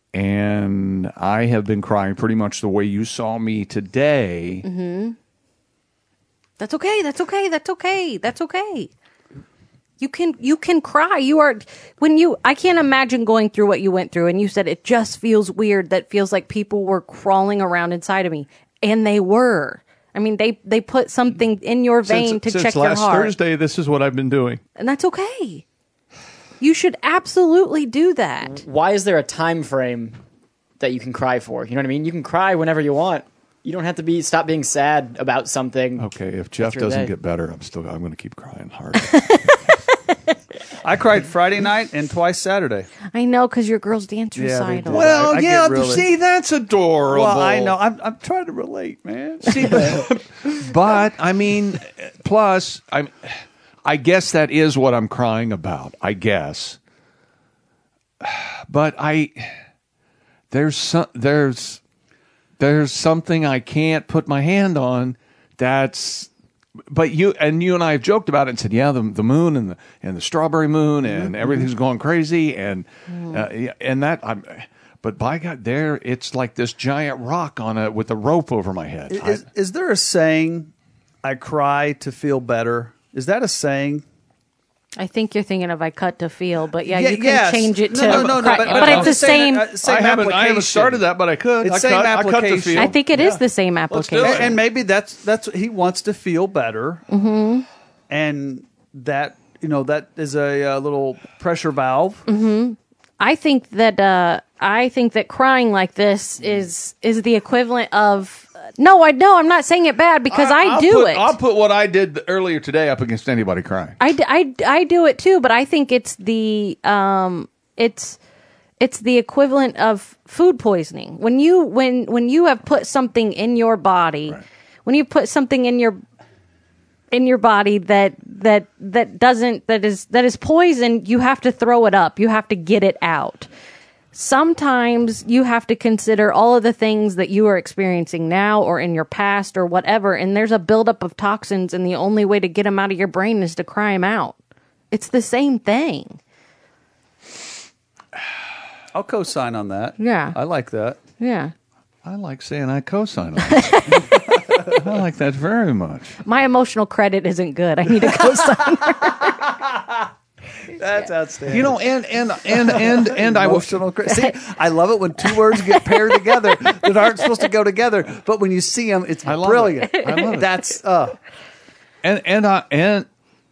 A: and I have been crying pretty much the way you saw me today.
C: Mm-hmm. That's okay. That's okay. That's okay. That's okay. You can you can cry. You are when you I can't imagine going through what you went through, and you said it just feels weird. That feels like people were crawling around inside of me, and they were. I mean, they they put something in your vein
A: since,
C: to
A: since
C: check your
A: last
C: heart.
A: Thursday, this is what I've been doing,
C: and that's okay. You should absolutely do that.
D: Why is there a time frame that you can cry for? You know what I mean? You can cry whenever you want. You don't have to be stop being sad about something.
A: Okay, if Jeff
D: after
A: doesn't
D: that.
A: get better, I'm still I'm going to keep crying hard.
B: I cried Friday night and twice Saturday.
C: I know, because your girls dance
B: Yeah, they
C: recital.
B: do.
A: Well,
B: I- I
A: yeah,
B: get really-
A: see, that's adorable.
B: Well, I know. I'm, I'm trying to relate, man.
A: See, but, but I mean, plus, I, I guess that is what I'm crying about. I guess, but I there's some there's there's something I can't put my hand on. That's but you and you and I have joked about it and said, yeah, the the moon and the and the strawberry moon and everything's going crazy and uh, yeah, and that I'm. But by God, there it's like this giant rock on a with a rope over my head.
B: Is, is there a saying, I cry to feel better? Is that a saying?
C: I think you're thinking of I cut to feel, but yeah,
B: Yeah,
C: you can
B: yes.
C: change it
B: No,
C: to
B: no, no, no,
C: cry.
B: but-
C: But,
B: but I'm
C: it's the
B: just saying
C: same.
B: that, uh, same
A: I haven't, I haven't
B: application.
A: started that, but I could.
B: It's
A: I
B: same
A: cut, I cut to
B: application.
A: feel.
C: I think it is the same
A: do
C: application.
A: it.
B: And, and maybe that's that's he wants to feel better, mm-hmm. and that you know that is a, uh little pressure valve.
C: Mm-hmm. I think that uh, I think that crying like this is is the equivalent of no, I no, I'm not saying it bad because I,
A: I'll
C: do
A: put,
C: it.
A: I'll put what I did earlier today up against anybody crying.
C: I, d- I, d- I do it too, but I think it's the um it's it's the equivalent of food poisoning. When you when when you have put something in your body,
A: Right.
C: when you put something in your in your body that that that doesn't that is that is poison, you have to throw it up. You have to get it out. Sometimes you have to consider all of the things that you are experiencing now or in your past or whatever, and there's a buildup of toxins, and the only way to get them out of your brain is to cry them out. It's the same thing.
B: I'll co-sign on that.
C: Yeah.
B: I like that.
C: Yeah.
A: I like saying I co-sign on it. I like that very much.
C: My emotional credit isn't good. I need a cosign.
B: That's outstanding.
A: You know, and and and and and I was
B: Emotional cra- see, I love it when two words get paired together that aren't supposed to go together, but when you see them, it's
A: I love
B: brilliant.
A: it. I love it.
B: That's uh,
A: and and I and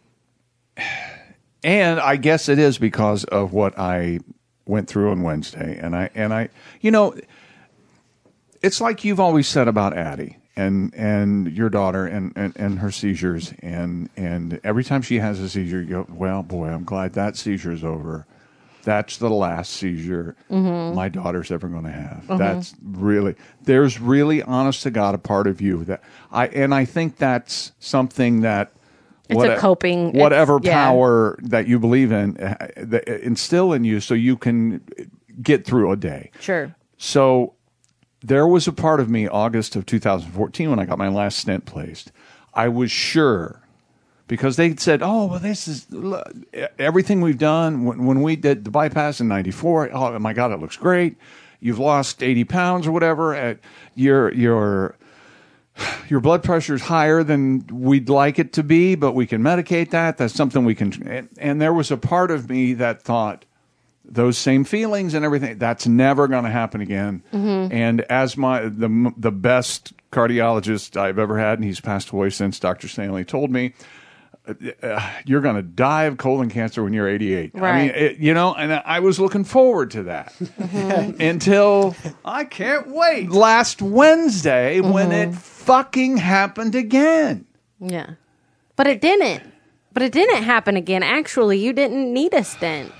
A: and I guess it is because of what I went through on Wednesday, and I and I, you know, it's like you've always said about Addie and and your daughter and, and, and her seizures, and and every time she has a seizure, you go, well, boy, I'm glad that seizure is over. That's the last seizure my daughter's ever going to have. That's really, there's really, honest to God, a part of you that I, and I think that's something that
C: It's a coping-
A: whatever
C: it's- yeah.
A: power that you believe in, uh, that instill in you so you can get through a day.
C: Sure.
A: So there was a part of me, August of two thousand fourteen, when I got my last stent placed. I was sure, because they said, oh, well, this is look, everything we've done. When, when we did the bypass in ninety-four, oh, my God, it looks great. You've lost eighty pounds or whatever. Uh, Your, your, your blood pressure is higher than we'd like it to be, but we can medicate that. That's something we can. And, and there was a part of me that thought, those same feelings and everything, that's never going to happen again.
C: Mm-hmm.
A: And as my the the best cardiologist I've ever had, and he's passed away since, Doctor Stanley told me, uh, you're going to die of colon cancer when you're eighty-eight. I mean,
C: Right.
A: it, you know, and I was looking forward to that until
B: I can't wait.
A: last Wednesday when it fucking happened again.
C: Yeah. But it didn't. But it didn't happen again. Actually, you didn't need a stent.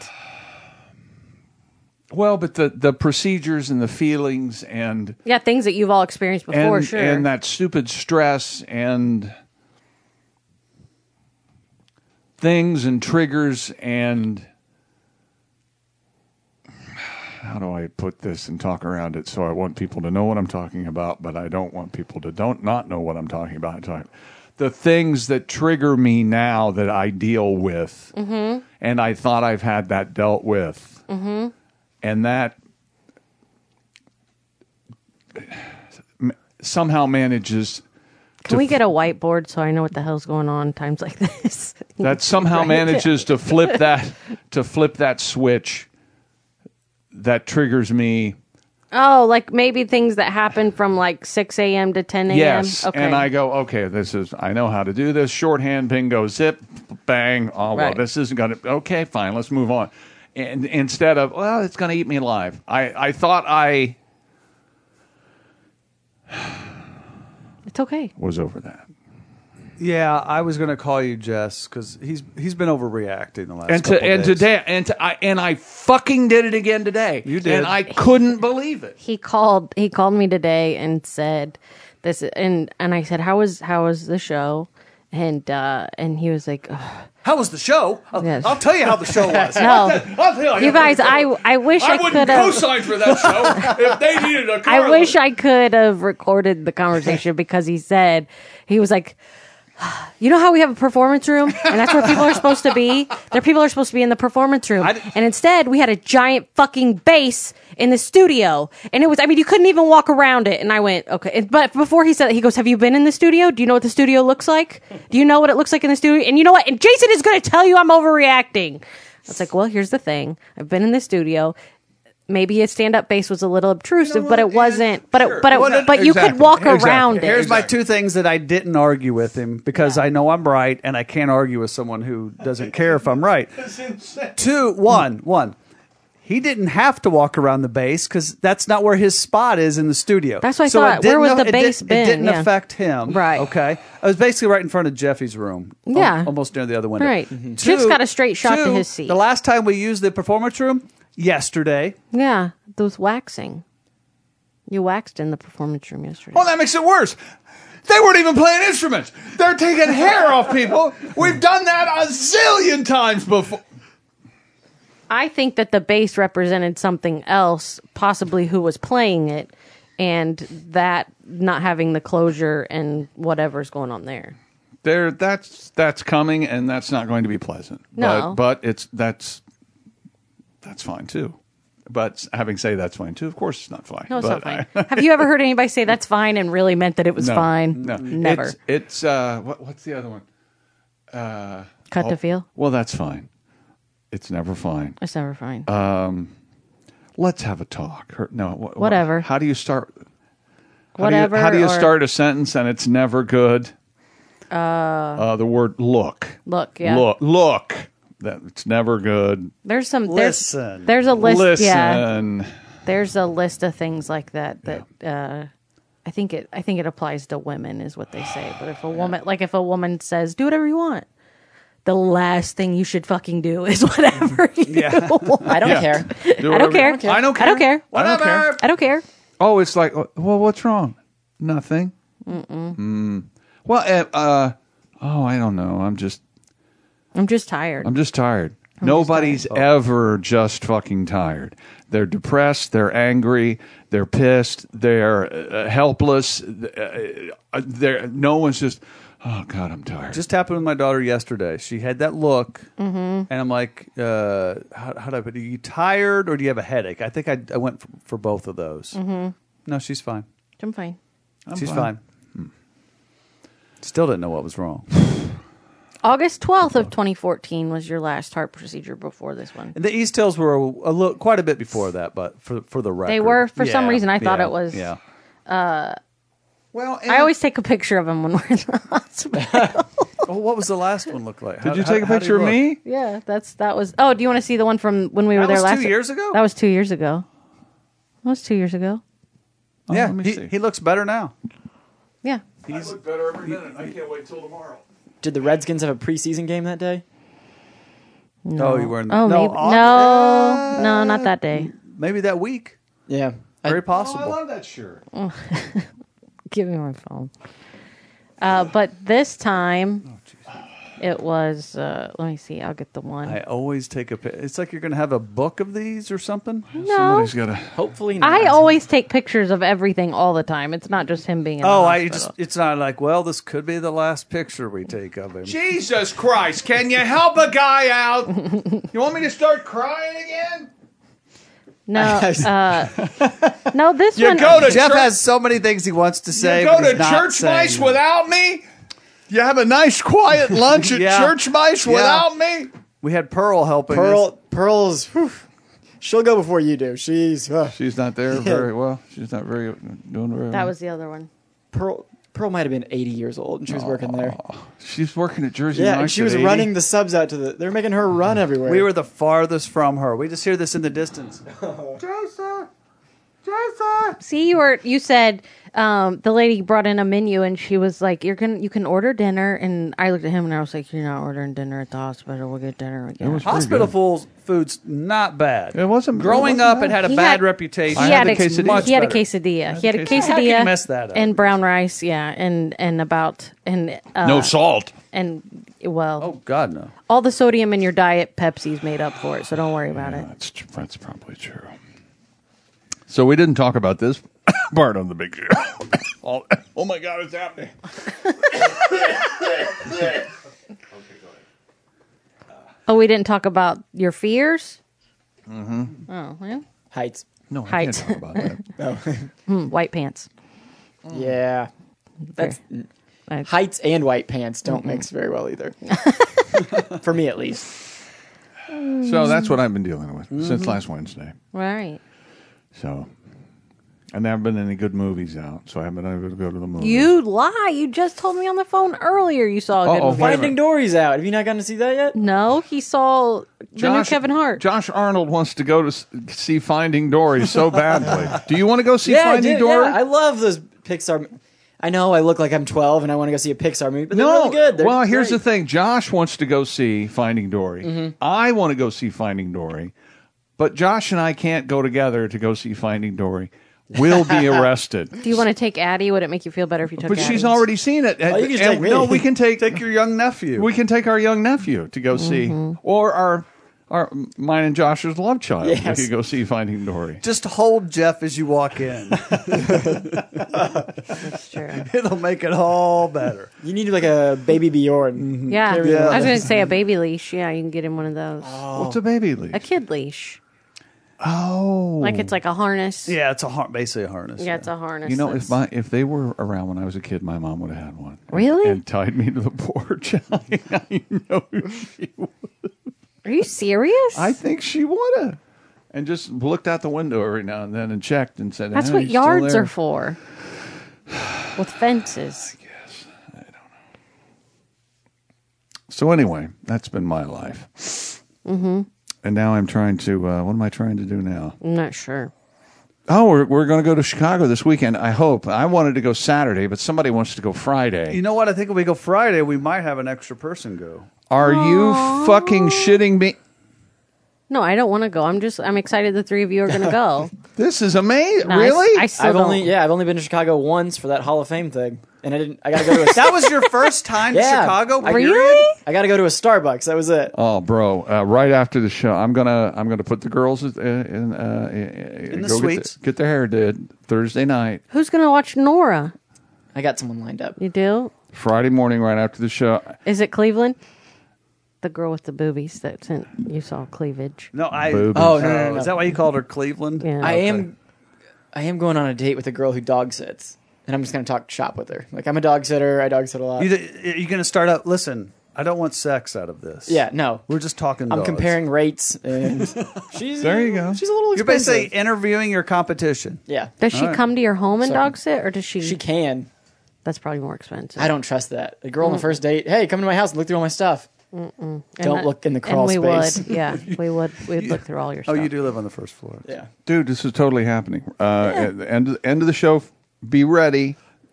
A: Well, but the, the procedures and the feelings and
C: Yeah, things that you've all experienced before,
A: and,
C: sure.
A: and that stupid stress and things and triggers and how do I put this and talk around it so I want people to know what I'm talking about, but I don't want people to don't not know what I'm talking about. I'm talking, the things that trigger me now that I deal with, and I thought I've had that dealt with, and that somehow manages
C: Can we get a whiteboard so I know what the hell's going on times like this?
A: that somehow manages to flip that to flip that switch that triggers me.
C: Oh, like maybe things that happen from like six a.m. to ten a.m.?
A: Yes.
C: Okay.
A: And I go, okay, this is, I know how to do this. Shorthand, bingo, zip, bang. Oh, well,
C: Right.
A: this isn't going to, okay, fine, let's move on. And instead of, well, it's going to eat me alive. I, I thought I
C: It's okay.
A: was over that.
B: Yeah, I was going to call you Jess because he's he's been overreacting the last
A: And to,
B: couple
A: and
B: days.
A: today, and to, I, and I fucking did it again today.
B: You did.
A: And I couldn't believe it.
C: He called he called me today and said this and and I said, How was how was the show? And uh and he was like, Ugh.
B: How was the show? I'll,
C: Yes.
B: I'll tell you how the show was.
C: No.
A: I'll tell
C: You guys, I I wish I,
A: I wouldn't
C: could have
A: co-sign for that show if they needed a car.
C: I wish I could have recorded the conversation because he said he was like, you know how we have a performance room and that's where people are supposed to be? There people are supposed to be in the performance room.
B: I d-
C: And instead we had a giant fucking bass in the studio. And it was, I mean, you couldn't even walk around it. And I went, okay. And- But before he said, he goes, have you been in the studio? Do you know what the studio looks like? Do you know what it looks like in the studio? And you know what? And Jason is going to tell you I'm overreacting. I was like, well, here's the thing. I've been in the studio. Maybe a stand-up bass was a little obtrusive, but it wasn't. But it, but it,
A: Well, no,
C: but you could
A: exactly.
C: walk
A: Exactly.
C: around it.
B: Here's my
A: Exactly.
B: two things that I didn't argue with him because I know I'm right and I can't argue with someone who doesn't care if I'm right. Two, one, one. He didn't have to walk around the bass because that's not where his spot is in the studio.
C: That's what I
B: So
C: thought.
B: it didn't
C: Where was
B: a-
C: the
B: it
C: bass
B: did-
C: been?
B: It didn't
C: Yeah.
B: affect him.
C: Right.
B: Okay. I was basically right in front of Jeffy's room. al-
C: Yeah.
B: Almost near the other window.
C: Right.
B: Two-
C: Chick's got a straight shot to
B: two,
C: his seat.
B: The last time we used the performance room, yesterday.
C: Yeah, those waxing. You waxed in the performance room yesterday.
A: Well, that makes it worse. They weren't even playing instruments. They're taking hair off people. We've done that a zillion times before.
C: I think that the bass represented something else, possibly who was playing it, and that not having the closure and whatever's going on there.
A: There, that's that's coming, and that's not going to be pleasant.
C: No.
A: but, but it's that's that's fine too. But having said that's fine too, of course it's not fine.
C: No, it's
A: but
C: not fine.
A: I-
C: Have you ever heard anybody say that's fine and really meant that it was
A: no,
C: fine?
A: No,
C: Never.
A: It's, it's uh, what, what's the other one? Uh,
C: Cut
A: oh,
C: to feel?
A: Well, that's fine. It's never fine.
C: It's never fine.
A: Let's have a talk. Or, no, wh- wh-
C: Whatever.
A: How do you start? How
C: Whatever.
A: Do you, how do you
C: or-
A: start a sentence and it's never good? Uh, uh the word look.
C: Look, yeah.
A: Look. Look. That it's never good.
C: There's some. There's,
B: Listen.
C: There's a list. Yeah.
A: Listen.
C: There's a list of things like that that uh, I think it I think it applies to women is what they say. But if a woman like if a woman says do whatever you want, the last thing you should fucking do is whatever you want.
D: I don't
A: Yeah.
D: care.
A: Do
C: I don't
A: whatever-
C: care.
A: I don't care.
C: I don't care.
A: I don't care.
C: I don't care.
A: Oh, it's like, well, what's wrong? Nothing. Mm-mm. Mm. Well, uh, uh, oh, I don't know. I'm just,
C: I'm just tired.
A: I'm just tired. Nobody's ever just fucking tired. They're depressed. They're angry. They're pissed. They're uh, helpless. Uh, uh, they're no one's just. Oh God, I'm tired.
B: Just happened with my daughter yesterday. She had that look, and I'm like, uh, how, how do I put it? Are you tired or do you have a headache? I think I, I went for, for both of those. Mm-hmm. No, she's fine.
C: I'm fine.
B: she's
A: fine.
B: fine. Still didn't know what was wrong.
C: August twelfth of twenty fourteen was your last heart procedure before this one.
B: And the East Hills were a, a little, quite a bit before that, but for for the record,
C: They were, for some
B: Yeah,
C: reason, I thought
B: yeah,
C: it was-
B: Yeah,
A: well,
C: I always take a picture of him when we're in the hospital.
B: oh, what was the last one look like?
A: Did you take a picture of me?
C: Yeah, that's that was. Oh, do you want to see the one from when we were
B: That
C: there
B: was
C: last
B: two years ago?
C: That was two years ago. That was two years ago.
B: Yeah,
A: let me
B: he,
A: see.
B: he looks better now.
C: Yeah.
A: I look better every minute. I can't wait till tomorrow.
D: Did the Redskins have a preseason game that day?
B: Oh, you were in the,
C: Oh,
B: no,
C: maybe
B: August-
C: no, no, not that day.
B: maybe that week.
D: Yeah. I-
B: Very
A: Oh,
B: possible.
A: I love that shirt.
C: Give me my phone. Uh, but this time, it was. Uh, let me see. I'll get the one.
B: I always take a pic. It's like you're going to have a book of these or something.
C: no,
A: Somebody's got to.
D: hopefully not.
C: I always take pictures of everything all the time. It's not just him being in the
B: Oh, I
C: hospital.
B: just—it's not like, well, this could be the last picture we take of him.
A: Jesus Christ! Can you help a guy out? You want me to start crying again?
C: No, uh, no. This
A: You
C: one.
A: go to
B: Jeff
A: church-
B: has so many things he wants to say.
A: You go
B: but he's
A: to
B: not
A: church
B: saying
A: mice
B: them.
A: without me? You have a nice quiet lunch at
B: Yeah.
A: church mice
B: Yeah.
A: without me?
B: We had Pearl helping us.
D: Pearl, Pearl's. Whew, she'll go before you do. She's uh,
A: She's not there very well. She's not very doing very well.
C: That was the other one.
D: Pearl. Pearl might have been eighty years old, and she was working there.
A: She's working at Jersey
D: Yeah,
A: Mike's
D: and she
A: at
D: was
A: eighty.
D: running the subs out to the. They're making her run everywhere.
B: We were the farthest from her. We just hear this in the distance. Jason! Jason!
C: See, you were. You said um, the lady brought in a menu, and she was like, "You're gonna, you can order dinner." And I looked at him, and I was like, "You're not ordering dinner at the hospital. We'll get dinner again."
A: It was pretty
B: Hospital
A: good.
B: food, food's not bad.
A: It wasn't-
B: Growing
A: it wasn't
B: up,
A: bad.
B: it had a
C: He
B: bad
C: had-
B: reputation.
C: He
A: I
C: had,
A: had
C: a,
A: the quesadilla.
C: he had a
B: Much better.
C: quesadilla. He had a
A: quesadilla.
B: How can you
C: quesadilla
B: mess that up?
C: and brown rice. Yeah, and and about and uh,
A: No salt.
C: and well,
B: Oh, God, no.
C: all the sodium in your diet, Pepsi's made up for it. So don't worry about it.
A: That's, that's probably true. So we didn't talk about this part on the big show. oh, oh my God, it's happening.
C: Oh, we didn't talk about your fears. Mm-hmm. Oh, well,
D: heights.
A: No, I
C: Height.
A: can't talk about that.
C: hmm, white pants.
D: Yeah, that's
C: I-
D: heights and white pants don't mix very well either. For me, at least.
A: So that's what I've been dealing with since last Wednesday.
C: Right.
A: So, and there haven't been any good movies out, so I haven't been able to go to the movies.
C: You lie. You just told me on the phone earlier you saw a good
A: Uh-oh,
C: movie.
A: wait a
D: Finding Dory's out. Have you not gotten to see that yet?
C: No, he saw the new Kevin Hart.
A: Josh Arnold wants to go to s- see Finding Dory so badly. Do you want to go see
D: Yeah, I
A: Finding
D: did,
A: Dory?
D: yeah. I love those Pixar. I know I look like I'm twelve and I want to go see a Pixar movie, but they're
A: no,
D: really good. They're
A: well, here's
D: great.
A: the thing. Josh wants to go see Finding Dory.
D: Mm-hmm.
A: I want to go see Finding Dory, but Josh and I can't go together to go see Finding Dory. We'll be arrested.
C: Do you want to take Addie? Would it make you feel better if you took
A: But
C: Addie?
A: she's already seen it.
D: Oh, you can just
A: And-
D: take me.
A: No, we can take
B: Take your young nephew.
A: we can take our young nephew to go see, or our our mine and Josh's love child.
D: Yes.
A: We could go see Finding Dory.
B: Just hold Jeff as you walk in.
C: That's true.
B: It'll make it all better.
D: You need like a baby Bjorn.
C: Yeah.
D: Carry
B: Yeah.
C: I was going to say a baby leash. Yeah, you can get him one of those.
A: What's a baby leash?
C: A kid leash.
A: Oh,
C: Like it's like a harness.
B: Yeah, it's a har- basically a harness.
C: Yeah, it's a harness.
A: You know, if
C: that's-
A: my if they were around when I was a kid, my mom would have had one. And-
C: Really?
A: And tied me to the porch. I know she would.
C: Are you serious?
A: I think she would have. And just looked out the window every now and then and checked and said,
C: That's
A: "Ah,
C: what
A: he's still
C: yards
A: there."
C: are for. With fences.
A: So anyway, that's been my life. Mm-hmm. And now I'm trying to. Uh, what am I trying to do now?
C: I'm not sure.
A: Oh, we're we're going to go to Chicago this weekend. I hope. I wanted to go Saturday, but somebody wants to go Friday.
B: You know what? I think if we go Friday, we might have an extra person go.
A: Are you fucking shitting me?
C: No, I don't want to go. I'm just, I'm excited the three of you are going to go.
A: This is amazing.
C: No, I-
A: Really?
C: I, still
D: I've
C: don't.
D: only yeah, I've only been to Chicago once for that Hall of Fame thing, and I didn't. I got to go to a.
B: That was your first time to
D: Yeah.
B: Chicago?
D: I-
B: period?
C: Really?
D: I got to go to a Starbucks. That was it.
A: Oh, bro! Uh, right after the show, I'm gonna I'm gonna put the girls in, in, uh,
B: In the
A: go
B: suites.
A: Get, the, get their hair did Thursday night,
C: Who's going to watch Nora?
D: I got someone lined up.
C: You do?
A: Friday morning, right after the show.
C: Is it Cleveland? The girl with the boobies that sent you saw cleavage.
B: No, I.
A: Boobies.
D: Oh no, no, no,
B: Is that why you called her Cleveland?
C: Yeah.
D: I am. I am going on a date with a girl who dog sits, and I'm just going to talk shop with her. Like I'm a dog sitter. I dog sit a lot.
B: You, you're going to start out. Listen, I don't want sex out of this.
D: Yeah, no.
B: We're just talking.
D: I'm
B: dogs.
D: comparing rates, and she's
A: There you go.
D: She's a little
B: You're
D: expensive.
B: basically interviewing your competition.
D: yeah.
C: Does she
B: All right.
C: come to your home and
D: So-
C: dog sit, or does she?
D: She can.
C: That's probably more expensive.
D: I don't trust that. A girl on the first date. Hey, come to my house and look through all my stuff.
C: And
D: Don't
C: that-
D: look in the crawl
C: and we
D: space.
C: would, yeah, we would. We'd look through all your
B: Oh,
C: stuff.
B: you do live on the first floor.
D: Yeah.
A: Dude, this is totally happening. Uh, At the end, end of the show, be ready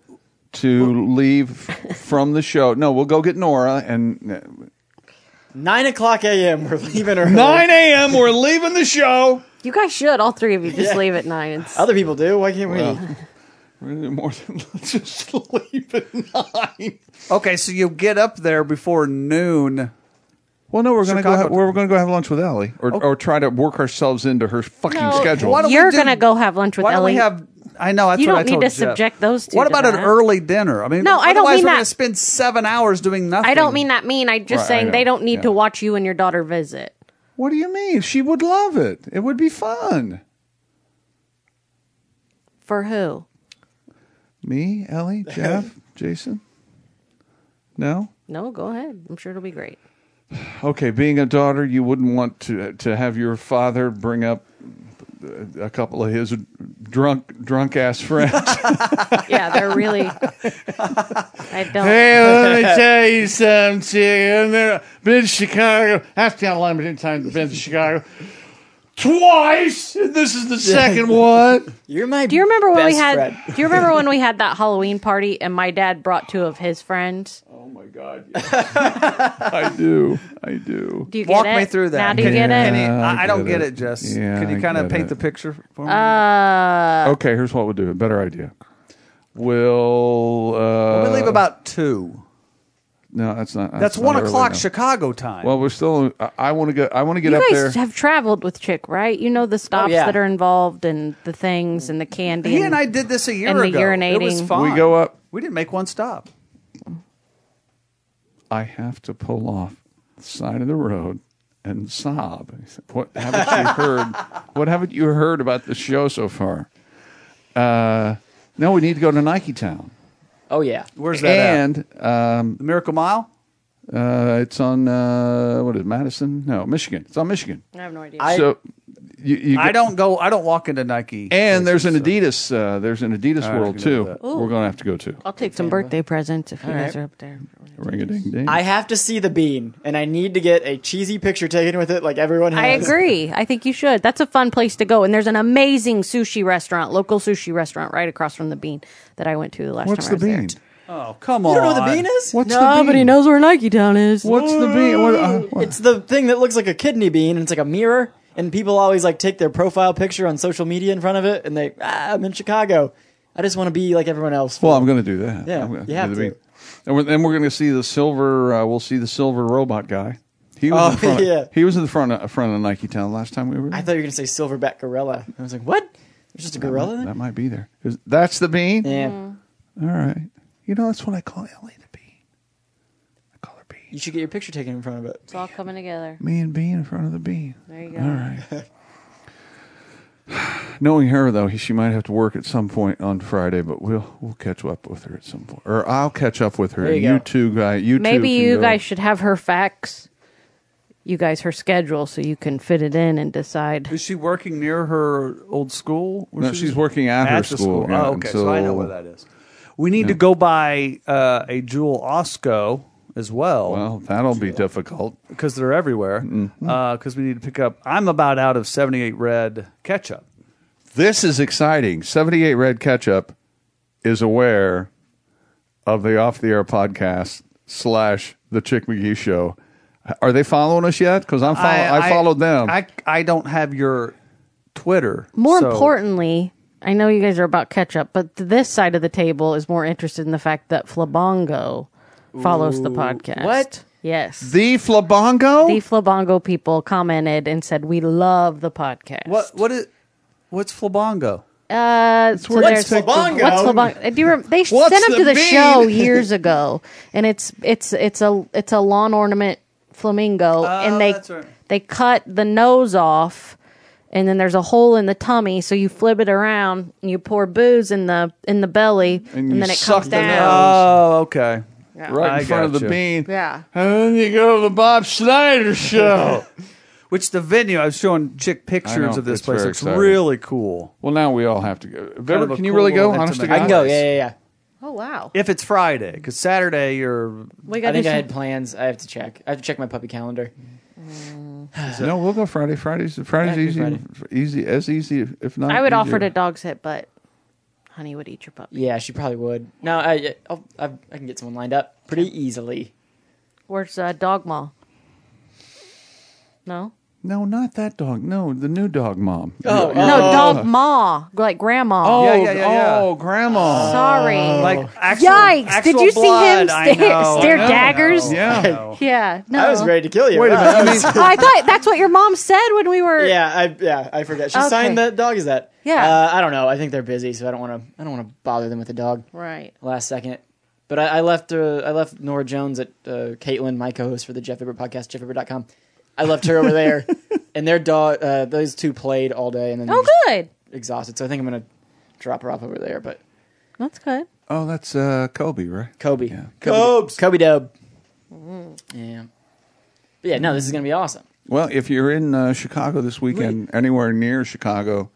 A: to leave from the show. No, we'll go get Nora and
D: Nine o'clock a.m. We're leaving early.
A: nine a.m. We're leaving the show.
C: You guys should. All three of you just
D: Yeah.
C: leave at nine. It's,
D: Other people do. Why can't we?
A: Well, we're gonna do more than let's just leave at nine.
B: Okay, so you get up there before noon.
A: Well, no, we're going to go.
B: Chicago-
A: Have, we're going to go have lunch with Ellie, or, or try to work ourselves into her fucking
C: No,
A: schedule.
B: Why don't we
C: You're
B: do-
C: gonna go have lunch with
B: Why don't
C: Ellie.
B: we have? I know that's
C: You
B: what
C: don't
B: I
C: need
B: told
C: to
B: Jeff.
C: subject those two
B: What
C: to
B: about an
C: that.
B: early dinner? I mean,
C: No, I don't
B: otherwise
C: mean
B: we're
C: that.
B: going to spend seven hours doing nothing.
C: I don't mean that mean. I'm just
A: Right, I
C: saying
A: know.
C: they don't need
A: Yeah.
C: to watch you and your daughter visit.
A: What do you mean? She would love it. It would be fun.
C: For who?
A: Me, Ellie, Jeff, Jason? No?
C: No, go ahead. I'm sure it'll be great.
A: Okay, being a daughter, you wouldn't want to to have your father bring up a couple of his drunk drunk ass friends.
C: Yeah, they're really. I don't.
A: Hey, let me tell you something, chick. I've been- been to Chicago. That's how long many times I've been to Chicago. Twice. This is the second one.
D: You're my.
C: Do you remember when we
D: best
C: had?
D: friend.
C: Do you remember when we had that Halloween party and my dad brought two of his friends?
A: Oh my God! Yeah. I do. I do.
C: Do you get
B: Walk
C: it?
B: me through that.
C: Now, do you
B: Can
C: get
B: Can
C: it?
B: you-
A: Yeah,
B: I,
A: I
B: I don't
A: get
B: get
A: it.
B: it, Jess.
A: Yeah,
B: Can you
A: I
B: kind of
A: get
B: paint
A: it.
B: the picture for me?
C: Uh,
A: Okay, here's what we'll do. A better idea. We'll. Uh,
B: we leave about two.
A: No, that's not.
B: That's
A: not
B: one
A: early
B: o'clock
A: enough.
B: Chicago time.
A: Well, we're still. I, I want to get. I want to get
C: you
A: up
C: guys
A: there.
C: have traveled with Chick, right? You know the stops
D: yeah.
C: that are involved and the things and the candy.
B: he and I did this a year
C: and the
B: ago. It was
C: urinating.
B: fun.
A: We go up.
B: We didn't make one stop.
A: I have to pull off the side of the road and sob. He said, what haven't you heard? What haven't you heard about the show so far? Uh, no, we need to go to Nike Town.
D: Oh yeah.
B: Where's that at?
A: And um,
B: The Miracle Mile?
A: uh, it's on uh, what is it, Madison? No, Michigan. It's on Michigan.
C: I have no idea.
D: I-
A: so you, you
B: I don't go. I don't walk into Nike.
A: And there's an
B: places, so-
A: Adidas. Uh, there's an Adidas
B: All right,
A: World
B: I can do
A: too.
B: that.
A: We're going to have to go to.
C: I'll take some birthday presents if you
D: All
C: guys
D: right.
C: are up there.
A: Ring a ding ding.
D: I have to see the bean, and I need to get a cheesy picture taken with it, like everyone has.
C: I agree. I think you should. That's a fun place to go. And there's an amazing sushi restaurant, local sushi restaurant, right across from the Bean that I went to the last
A: What's
C: time
A: the
C: I was
A: bean?
C: there.
B: Oh, come
D: You
B: on.
D: don't know what the bean is?
A: What's the
C: Nobody
A: bean?
C: knows where Nike Town is.
A: What's the bean? What, uh, what-
D: It's the thing that looks like a kidney bean, and it's like a mirror, and people always like take their profile picture on social media in front of it, and they, ah, I'm in Chicago. I just want to be like everyone else.
A: Well, I'm going to do that.
D: Yeah,
A: I'm gonna
D: you
A: do
D: have
A: the
D: to.
A: bean. And we're, then we're going to see the silver. Uh, we'll see the silver robot guy. He was
D: Oh,
A: in front.
D: yeah.
A: Of, he was in the front of, front of Nike Town last time we were.
D: I
A: there.
D: thought you were going to say silverback gorilla. I was like, what? There's just a
A: that,
D: gorilla
A: might,
D: there?
A: that might be there. Is- That's the bean.
D: Yeah.
A: All right. You know that's what I call Ellie the bean. I call her
D: You
A: bean.
D: should get your picture taken in front of it.
C: It's all coming together.
A: Me and bean in front of the bean.
C: There you go.
A: All right. Knowing her though, she might have to work at some point on Friday, but we'll we'll catch up with her at some point, or I'll catch up with her.
D: There
A: and
D: you
A: you
D: go.
A: two guys, you
C: Maybe
A: two can
C: you
A: go.
C: guys should have her fax. You guys her schedule so you can fit it in and decide.
B: Is she working near her old school? Or
A: No, she's working at her
B: the
A: school, yeah,
B: oh, okay, so, I know
A: so-
B: where that is. We need
A: Yeah.
B: to go by uh, a Jewel Osco as well.
A: Well, that'll be difficult.
B: because they're everywhere. Because
A: Mm-hmm.
B: we need to pick up. I'm about out of seventy-eight red ketchup.
A: This is exciting. seventy-eight Red Ketchup is aware of the Off the Air podcast slash the Chick McGee Show. Are they following us yet? Because I'm follow- I, followed them.
B: I I don't have your Twitter.
C: More
B: so-
C: importantly, I know you guys are about ketchup, but this side of the table is more interested in the fact that Flabongo follows the podcast.
D: What?
C: Yes.
A: the Flabongo?
C: The Flabongo people commented and said, we love the podcast.
B: What what is what's Flabongo?
C: Uh, so
A: where you
C: there's-
A: take the-
D: Flabongo?
C: What's Flabongo? Do you rem- they
A: What's
C: sent them
A: the
C: to the
A: bean?
C: show years ago, and it's it's it's a it's a lawn ornament flamingo, and they
B: that's right.
C: they cut the nose off, and then there's a hole in the tummy, so you flip it around, and you pour booze in the in the belly,
A: And
C: and,
A: you
C: then it
A: suck
C: comes
A: the
C: down.
B: Oh, okay.
A: right
B: I
A: in front of the
B: gotcha.
A: bean.
C: Yeah.
A: And then you go to the Bob Snyder Show.
B: Which the venue, I was showing Chick
A: I
B: pictures
A: know,
B: of this
A: it's
B: place.
A: very
B: It's
A: exciting.
B: really cool.
A: Well, now we all have to go. Veber,
B: of a
A: can you
B: cool
A: really go?
B: little
A: Honest to
B: intimate
D: I can
A: God?
D: go.
B: Nice.
D: Yeah, yeah, yeah.
C: Oh wow.
B: If it's Friday, because Saturday you're.
C: We
D: I
C: got
D: think I had plans. I have to check. I have to check my puppy calendar.
A: No, we'll go Friday. Fridays, Friday's
D: Yeah,
A: easy,
D: Friday.
A: easy, as easy, if- if not.
C: I would
A: easier.
C: offer to dog sit, but Honey would eat your puppy.
D: Yeah, she probably would. No, I, I'll, I, I can get someone lined up pretty easily.
C: Where's uh, Dogma? No.
A: No, not that dog. No, the new dog mom.
D: Oh,
A: You-
C: No,
D: Oh.
C: dog ma, like grandma.
A: Oh,
B: Yeah, yeah, yeah, yeah.
A: oh, grandma.
C: Sorry.
B: Like actual,
C: Yikes!
B: actual
C: Did you see
B: blood,
C: him
B: I
C: stare,
B: know,
C: stare
B: I know.
C: daggers?
A: Yeah.
B: I know.
C: Yeah. No.
D: I was ready to kill you.
A: Wait a
D: Wow.
A: minute. I mean,
C: Oh, I thought that's what your mom said when we were.
D: yeah, I yeah, I forget. She
C: Okay.
D: signed that dog. Is that?
C: Yeah.
D: Uh, I don't know. I think they're busy, so I don't want to. I don't want to bother them with the dog
C: Right.
D: last second. But I, I left. Uh, I left Nora Jones at uh, Caitlin, my co-host for the Jeff Vibber podcast, jeff vibber dot com. I left her over there, and their dog. Uh, those two played all day, and then
C: Oh,
D: they're just
C: good.
D: exhausted. So I think I'm gonna drop her off over there. But
C: That's good.
A: Oh, that's uh, Kobe, right?
D: Kobe,
A: Yeah.
D: Kobe, Kobe Dub. Yeah, but yeah, no, this is gonna be awesome.
A: Well, if you're in uh, Chicago this weekend, anywhere near Chicago,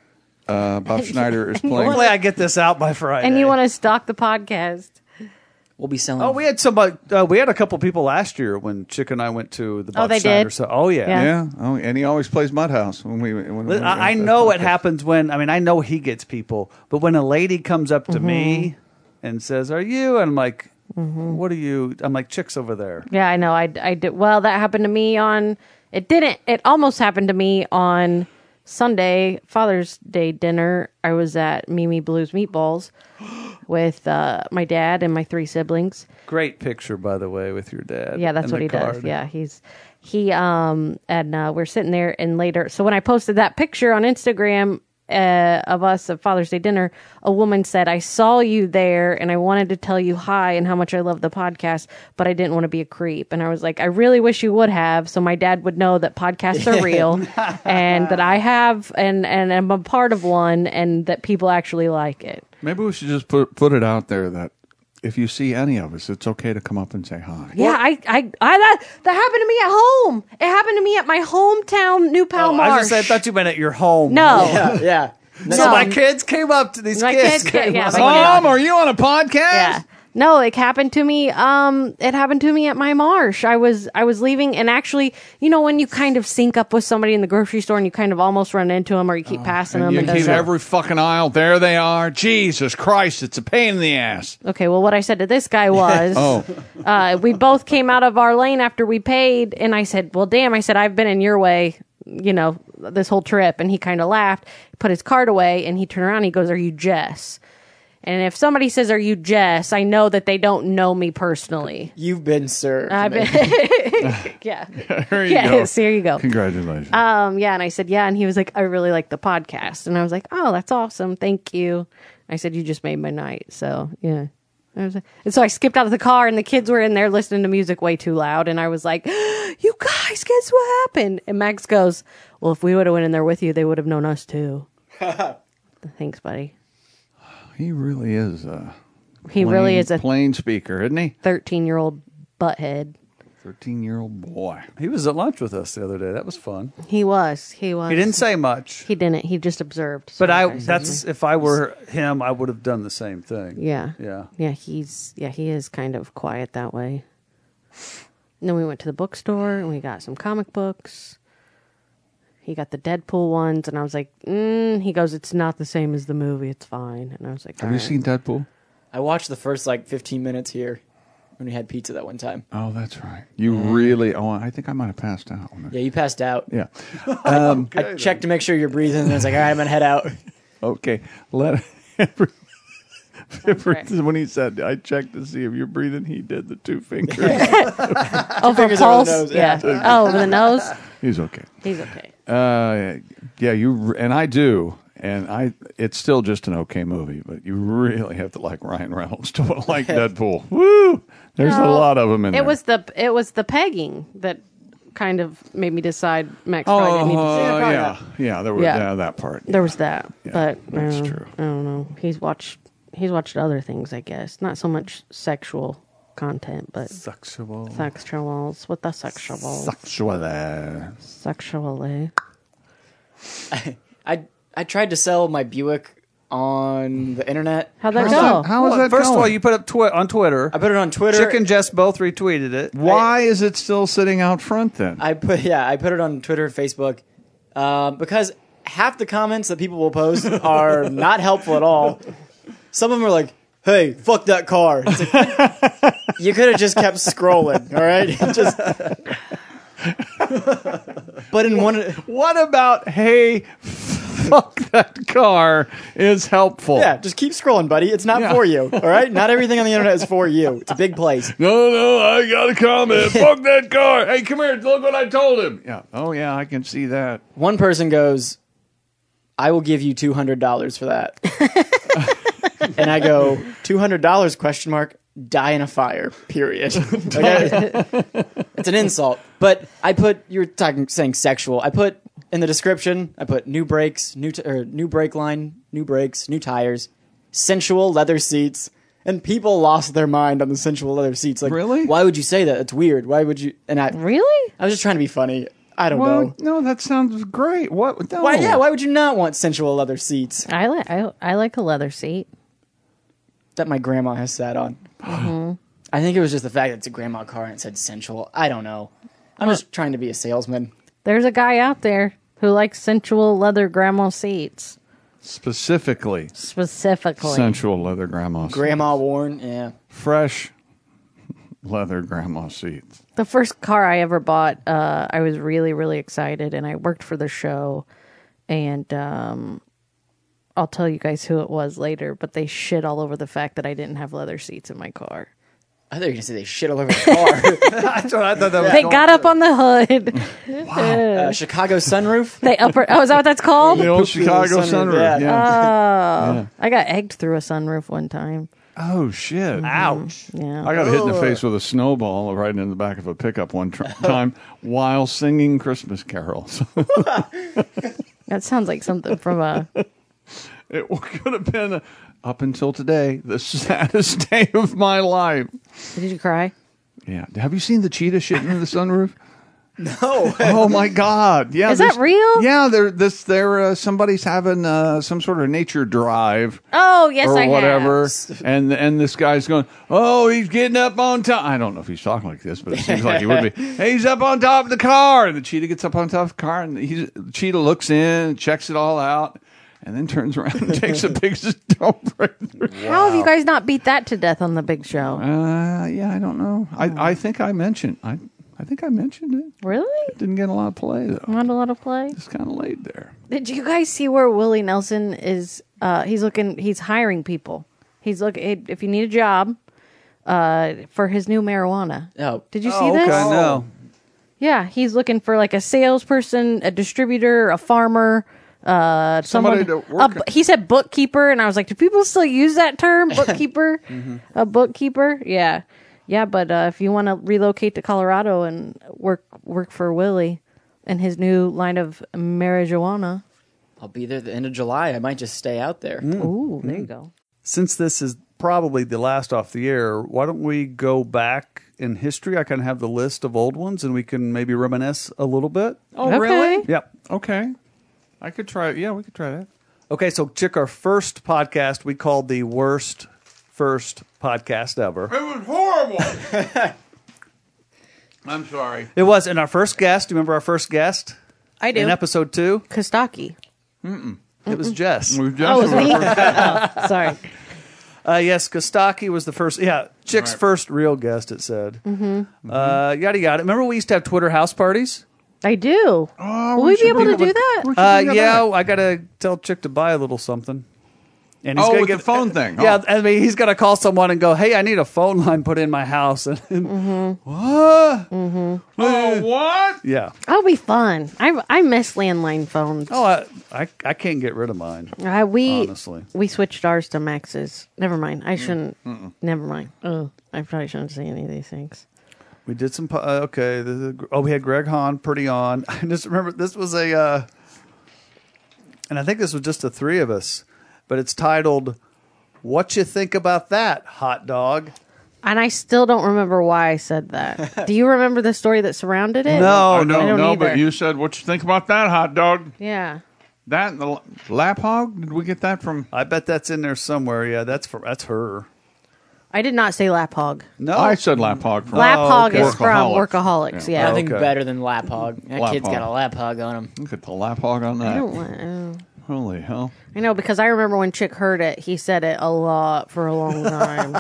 A: uh, Bob Schneider is playing.
B: Hopefully, I get this out by Friday.
C: And you want to stalk the podcast.
D: We'll be selling.
B: Oh, we had somebody. Uh, we had a couple people last year when Chick and I went to the.
C: Oh,
B: Bob
C: they
B: Schneider
C: did?
B: So, oh yeah.
C: Yeah.
A: Yeah. Oh, and he always plays Mudhouse when we. When, when we
B: I, I know it happens when. I mean, I know he gets people, but when a lady comes up to
C: Mm-hmm.
B: me and says, "Are you?" and I'm like, "What are you?" I'm like, "Chick's over there."
C: Yeah, I know. I, I did. Well, that happened to me on. It didn't. It almost happened to me on Sunday, Father's Day dinner. I was at Mimi Blues Meatballs with uh, my dad and my three siblings.
B: Great picture, by the way, with your dad.
C: Yeah, that's
B: and
C: what
B: the
C: he does.
B: card.
C: Yeah, he's he um and uh, we're sitting there and later. So when I posted that picture on Instagram uh, of us at Father's Day dinner, a woman said, "I saw you there and I wanted to tell you hi and how much I love the podcast, but I didn't want to be a creep." And I was like, "I really wish you would have, so my dad would know that podcasts are real and that I have and and I'm a part of one and that people actually like it."
A: Maybe we should just put put it out there that if you see any of us, it's okay to come up and say hi.
C: Yeah, I, I, I, that, that happened to me at home. It happened to me at my hometown, New
B: Oh,
C: Pal
B: I
C: Marsh.
B: was just saying, I thought you meant at your home.
C: No.
D: Yeah, yeah.
B: So
C: No.
B: my kids came up to these
C: My
B: kids.
C: kids ca-
B: came
C: yeah,
B: up.
C: my
A: Mom, are you on a podcast?
C: Yeah. No, it happened to me. Um, it happened to me at my marsh. I was, I was leaving, and actually, you know, when you kind of sync up with somebody in the grocery store and you kind of almost run into them, or you keep passing
A: And
C: them.
A: you
C: and
A: keep
C: does that-
A: every fucking aisle. There they are. Jesus Christ, it's a pain in the ass.
C: Okay, well, what I said to this guy was,
A: Oh.
C: uh, we both came out of our lane after we paid, and I said, "Well, damn," I said, "I've been in your way, you know, this whole trip." And he kind of laughed, put his card away, and he turned around and he goes, "Are you Jess?" And if somebody says, "Are you Jess?" I know that they don't know me personally.
D: You've been served.
C: I've
D: man.
C: been, yeah,
A: There you
C: yes,
A: go.
C: here you go.
A: Congratulations.
C: Um, yeah, and I said, yeah, and he was like, "I really like the podcast," and I was like, "Oh, that's awesome, thank you." I said, "You just made my night," so yeah. I was like, and so I skipped out of the car, and the kids were in there listening to music way too loud, and I was like, "You guys, guess what happened?" And Max goes, "Well, if we would have went in there with you, they would have known us too." Thanks, buddy.
A: he really is a
C: He
A: plain,
C: really is a
A: plain speaker, isn't he?
C: thirteen-year-old butthead.
A: thirteen-year-old boy.
B: He was at lunch with us the other day. That was fun.
C: He was. He was.
B: He didn't say much,
C: He didn't. He just observed.
B: but I.
C: Sorry,
B: That's if I were him, I would have done the same thing.
C: Yeah.
B: Yeah.
C: Yeah, he's yeah, he is kind of quiet that way. And then we went to the bookstore and we got some comic books. He got the Deadpool ones, and I was like, mm. He goes, "It's not the same as the movie. It's fine." And I was like,
A: Have you
C: "All right."
A: seen Deadpool?
D: I watched the first like fifteen minutes here when we had pizza that one time.
A: Oh, that's right. You really? Oh, I think I might have passed out. When I-
D: Yeah, you passed out.
A: yeah.
D: I checked to make sure you're breathing, and I was like, all right, I'm gonna head out.
A: Okay. Let. Every, every,
C: right.
A: when he said, "I checked to see if you're breathing," he did the two fingers.
C: Oh, for
D: fingers over
C: pulse?
D: the nose,
C: Yeah.
D: yeah.
C: Oh, over the nose?
A: He's okay.
C: He's okay.
A: Uh, yeah, you and I do, and I. It's still just an okay movie, but you really have to like Ryan Reynolds to like Deadpool. Woo! There's a
C: No,
A: lot of them in there.
C: It was the it was the pegging that kind of made me decide Max probably didn't need to see it.
A: Oh, yeah, yeah. There was
C: Yeah.
A: yeah, that part.
C: There was that,
A: Yeah,
C: but
A: that's
C: uh,
A: true.
C: I don't know. He's watched he's watched other things, I guess. Not so much sexual content, but
B: Sexual.
C: sexuals. What the sexual?
A: Sexual. uh,
C: Sexually.
D: I I tried to sell my Buick on the internet.
C: How'd that
A: How's
C: go?
A: that- how is
B: Well,
A: that
B: first of all,
A: going?
B: you put up twi- on Twitter.
D: I put it on Twitter.
B: Chick and Jess both retweeted it.
A: Why is it still sitting out front then?
D: I put yeah, I put it on Twitter, Facebook, um, because half the comments that people will post are not helpful at all. Some of them are like, "Hey, fuck that car." It's like, you could have just kept scrolling, all right? Just. But in one,
A: What about hey, fuck that car is helpful?
D: yeah, just keep scrolling, buddy. It's not
A: Yeah.
D: for you, all right? Not everything on the internet is for you. It's a big place.
A: No, no, I got a comment. Fuck that car. Hey, come here. Look what I told him. Yeah. Oh, yeah, I can see that.
D: One person goes, "I will give you two hundred dollars for that." And I go, two hundred dollars question mark, die in a fire, period. Okay? It's an insult. But I put, you were talking, saying sexual. I put in the description, I put new brakes, new t- or new brake line, new brakes, new tires, sensual leather seats, and people lost their mind on the sensual leather seats. Like,
A: Really?
D: why would you say that? It's weird. Why would you? And I,
C: Really?
D: I was just trying to be funny. I don't
A: Well,
D: know.
A: no, that sounds great. What? No.
D: Why? Yeah. Why would you not want sensual leather seats
C: I like I, I like a leather seat.
D: that my grandma has sat on?
C: Mm-hmm.
D: I think it was just the fact that it's a grandma car and it said sensual. I don't know. I'm just trying to be a salesman.
C: There's a guy out there who likes sensual leather grandma seats.
A: Specifically,
C: Specifically.
A: sensual leather grandma seats.
D: Grandma worn. Yeah.
A: Fresh leather grandma seats.
C: The first car I ever bought, uh, I was really, really excited, and I worked for the show, and um, I'll tell you guys who it was later, but they shit all over the fact that I didn't have leather seats in my car.
D: I thought you were going to say they shit all over the car.
B: That's what I thought that was
C: They
B: going
C: got up on the hood.
D: uh, Chicago sunroof.
C: They upper. Oh, is that what that's called?
A: The old
D: Pooped through the
A: Chicago
D: sunroof,
A: sunroof.
D: yeah.
A: Yeah.
C: Oh, I got egged through a sunroof one time.
A: Oh shit!
B: Ouch.
C: Yeah.
A: I got hit in the face with a snowball right in the back of a pickup one tr- time while singing Christmas carols.
C: That sounds like something from a.
A: It could have been, uh, up until today, the saddest day of my life.
C: Did you cry?
A: Yeah. Have you seen the cheetah shitting in the sunroof?
D: No.
A: Oh my God! Yeah,
C: Is that
A: there's-
C: real?
A: Yeah, there. This there. Uh, somebody's having uh, some sort of nature drive
C: Oh, yes,
A: or
C: I
A: whatever,
C: have.
A: and and this guy's going, "Oh, he's getting up on top." I don't know if he's talking like this, but it seems like he would be. Hey, he's up on top of the car, and the cheetah gets up on top of the car, and he's the cheetah looks in, checks it all out, and then turns around and takes a big dump right through.
C: How have you guys not beat that to death on the big show?
A: Uh, yeah, I don't know. I I think I mentioned I I think I mentioned it.
C: Really?
A: Didn't get a lot of play though.
C: Not a lot of play.
A: Just kind of laid there.
C: Did you guys see where Willie Nelson is? Uh, he's looking. He's hiring people. He's looking. If you need a job, uh, for his new marijuana.
D: Oh.
C: Did you see
B: Oh,
C: this?
B: okay, no.
C: Yeah, he's looking for like a salesperson, a distributor, a farmer. Uh,
A: Somebody
C: someone,
A: to work-
C: a- he said bookkeeper, and I was like, do people still use that term, bookkeeper? A bookkeeper? Yeah, yeah. But uh, if you want to relocate to Colorado and work work for Willie and his new line of marijuana,
D: I'll be there at the end of July. I might just stay out there.
C: ooh, there you go.
B: Since this is probably the last off the air, why don't we go back in history? I kind of have the list of old ones, and we can maybe reminisce a little bit.
A: Oh,
C: Okay.
A: really?
B: Yep.
A: Okay. I could try it. Yeah, we could try that.
B: Okay, so Chick, our first podcast we called the worst first podcast ever.
A: It was horrible. I'm sorry.
B: It was, and our first guest, do you remember our first guest?
C: I do.
B: In episode two,
C: Kostaki.
B: it was Jess.
A: We just
C: Oh, it was me? Oh, sorry.
B: Uh, yes, Kostaki was the first. Yeah, Chick's
A: Right.
B: first real guest. It said. Mm-hmm. Uh, yada yada. Remember we used to have Twitter house parties.
C: I do.
A: Oh,
C: Will
A: we
C: we be
A: should
C: able
A: be
C: to
A: able
C: do
A: to-
C: that?
A: we should
B: Uh,
A: do that
B: yeah,
A: back.
B: I gotta tell Chick to buy a little something. And
A: Oh,
B: gonna
A: with the phone thing.
B: Yeah,
A: Oh.
B: I mean he's gonna call someone and go, "Hey, I need a phone line put in my house." And,
C: Mm-hmm.
B: what?
A: Oh, what?
B: Yeah.
C: That'll be fun. I I miss landline phones.
B: Oh, I, I I can't get rid of mine.
C: Uh, we
B: honestly.
C: we switched ours to Max's. Never mind. I shouldn't. Never mind. Oh, I probably shouldn't say any of these things.
B: We did some. po- Uh, okay. The, the, oh, we had Greg Hahn pretty on. I just remember this was a, uh, and I think this was just the three of us, but it's titled "What You Think About That, Hot Dog."
C: And I still don't remember why I said that. Do you remember the story that surrounded it?
B: No,
A: I
B: no,
A: don't
C: I don't
A: know,
C: either.
A: but you said what you think about that hot dog?
C: Yeah.
A: That and the l- lap hog? Did we get that from?
B: I bet that's in there somewhere. Yeah, that's for that's her.
C: I did not say lap hog.
B: No,
A: I said lap hog from.
C: Lap hog
B: okay.
C: is from
A: Workaholics.
C: Workaholics.
A: Yeah.
C: Yeah.
D: Nothing
B: okay.
D: better than lap hog. That
A: Lap
D: kid's
A: hog.
D: got a lap hog on him.
A: Look at the lap hog on
C: I
A: that.
C: don't want. oh.
A: Holy hell!
C: I know because I remember when Chick heard it, he said it a lot for a long time.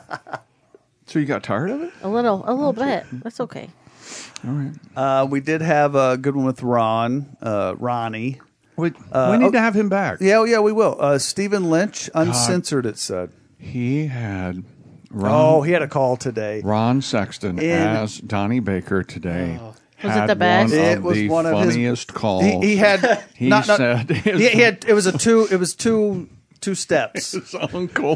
A: So you got tired of it?
C: a little, a little bit. That's okay.
A: All right.
B: Uh, we did have a good one with Ron, uh, Ronnie.
A: We,
B: Uh,
A: we need
B: oh-
A: to have him back.
B: Yeah, oh, yeah, we will. Uh, Stephen Lynch, uncensored. It said.
A: He had Ron,
B: Oh, he had a call today.
A: Ron Sexton
B: In-
A: as Donnie Baker today.
C: Was
A: had
C: it the best?
A: One
B: It
A: of
B: was
A: the
B: one of his-
A: funniest calls.
B: He, he had.
A: He
B: not, not-
A: said his,
B: he, he had. It was a two. It was two. Two steps.
A: his uncle,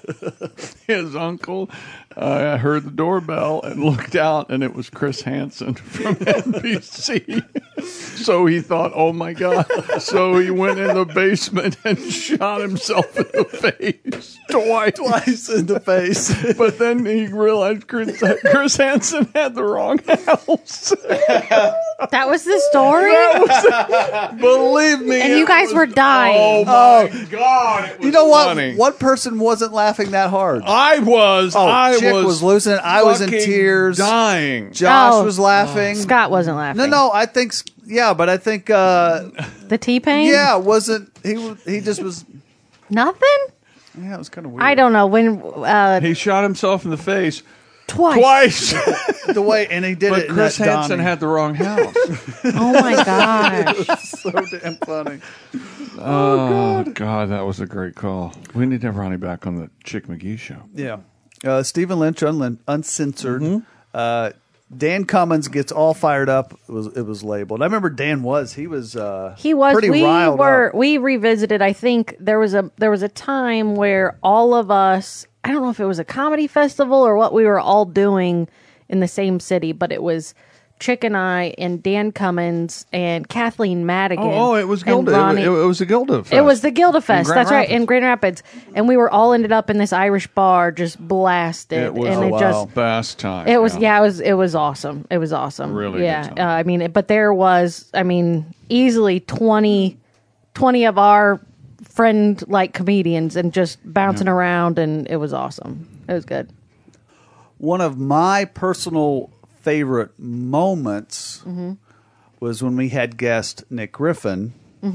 A: his uncle, uh, heard the doorbell and looked out, and it was Chris Hansen from N B C. So he thought, oh my God. So he went in the basement and shot himself in the face twice.
B: Twice in the face.
A: But then he realized Chris, Chris Hansen had the wrong house.
C: That was the story?
A: Believe me.
C: And
A: it
C: you guys
A: was-
C: were dying.
A: Oh my God. It was
B: You know what?
A: funny.
B: What person wasn't laughing that hard?
A: I was.
B: Oh,
A: I
B: Chick
A: was,
B: was losing it. I was in
A: fucking
B: tears.
A: dying.
B: Josh
C: Oh.
B: was laughing.
C: Scott wasn't laughing.
B: No, no, I think, yeah, but I think, uh,
C: The T-Pain?
B: yeah, it wasn't, he was, he just was,
C: Nothing?
B: yeah, it was kind of weird.
C: I don't know. When uh,
A: He shot himself in the face
C: twice.
A: twice.
B: The way, and he did
A: But
B: it in
A: Chris
B: that
A: Hansen
B: Donnie.
A: had the wrong house.
C: Oh my gosh.
B: So damn funny.
A: Oh, God, that was a great call. We need to have Ronnie back on the Chick McGee show.
B: Yeah. Uh, Stephen Lynch, unlin- uncensored.
A: Mm-hmm.
B: Uh, Dan Cummins gets all fired up. It was it was labeled. I remember Dan was he was uh,
C: He was.
B: pretty
C: We
B: riled
C: were.
B: up.
C: We revisited. I think there was a there was a time where all of us. I don't know if it was a comedy festival or what we were all doing in the same city, but it was Chick and I and Dan Cummins and Kathleen Madigan.
A: Oh, oh, it was
C: and
A: Gilda. It,
C: Ronnie-
A: it, it was the Gilda Fest.
C: It was the Gilda Fest.
A: Grand
C: That's right,
A: Rapids.
C: in Grand Rapids, and we were all ended up in this Irish bar, just blasted,
A: It was
C: and
A: the
C: it just
A: best time.
C: it was yeah. it was it was awesome. It was awesome.
A: Really good
C: yeah.
A: time.
C: Uh, I mean, but there was, I mean, easily twenty, twenty of our friend like comedians and just bouncing around, and it was awesome. It was good.
B: One of my personal favorite moments
C: Mm-hmm.
B: was when we had guest Nick Griffin.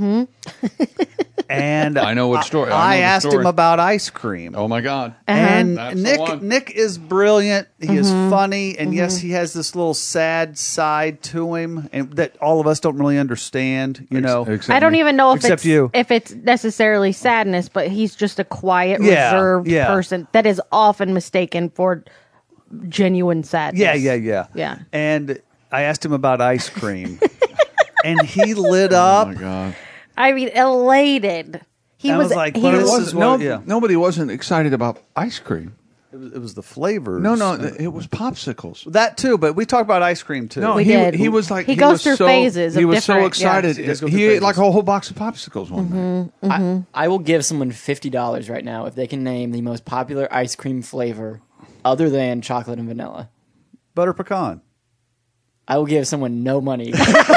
B: And
A: I know what story. I
B: I,
A: know the
B: asked
A: story.
B: him about ice cream.
A: Oh my God.
B: And
A: That's the
B: Nick
A: one.
B: Nick is brilliant. He is
C: Mm-hmm.
B: funny, and yes, he has this little sad side to him, and that all of us don't really understand. You know,
A: Except
C: I don't
A: me.
C: even know if
B: Except
C: it's
B: you.
C: if it's necessarily sadness, but he's just a quiet,
B: Yeah,
C: reserved
B: yeah.
C: person that is often mistaken for genuine sadness.
B: yeah, yeah, yeah,
C: Yeah.
B: And I asked him about ice cream, and he lit
A: Oh
B: up.
A: my God.
C: I mean, elated. He
B: I
C: was,
B: was like,
C: he
B: but it
C: was,
B: was-
A: wasn't,
B: what-
A: no,
B: yeah.
A: Nobody wasn't excited about ice cream.
B: It was, it was the flavors.
A: No, no, it was popsicles.
B: that too. But we talked about ice cream too.
A: No,
C: We
A: he
C: did.
A: he was like
C: He goes
A: was
C: through
A: so,
C: phases
A: He
C: of
A: was so
C: different- yeah.
A: excited.
B: He does go through
A: He ate
B: phases.
A: like a whole box of popsicles one
C: Mm-hmm.
A: night.
D: I, I will give someone fifty dollars right now if they can name the most popular ice cream flavor other than chocolate and vanilla.
B: butter pecan.
D: I will give someone no money.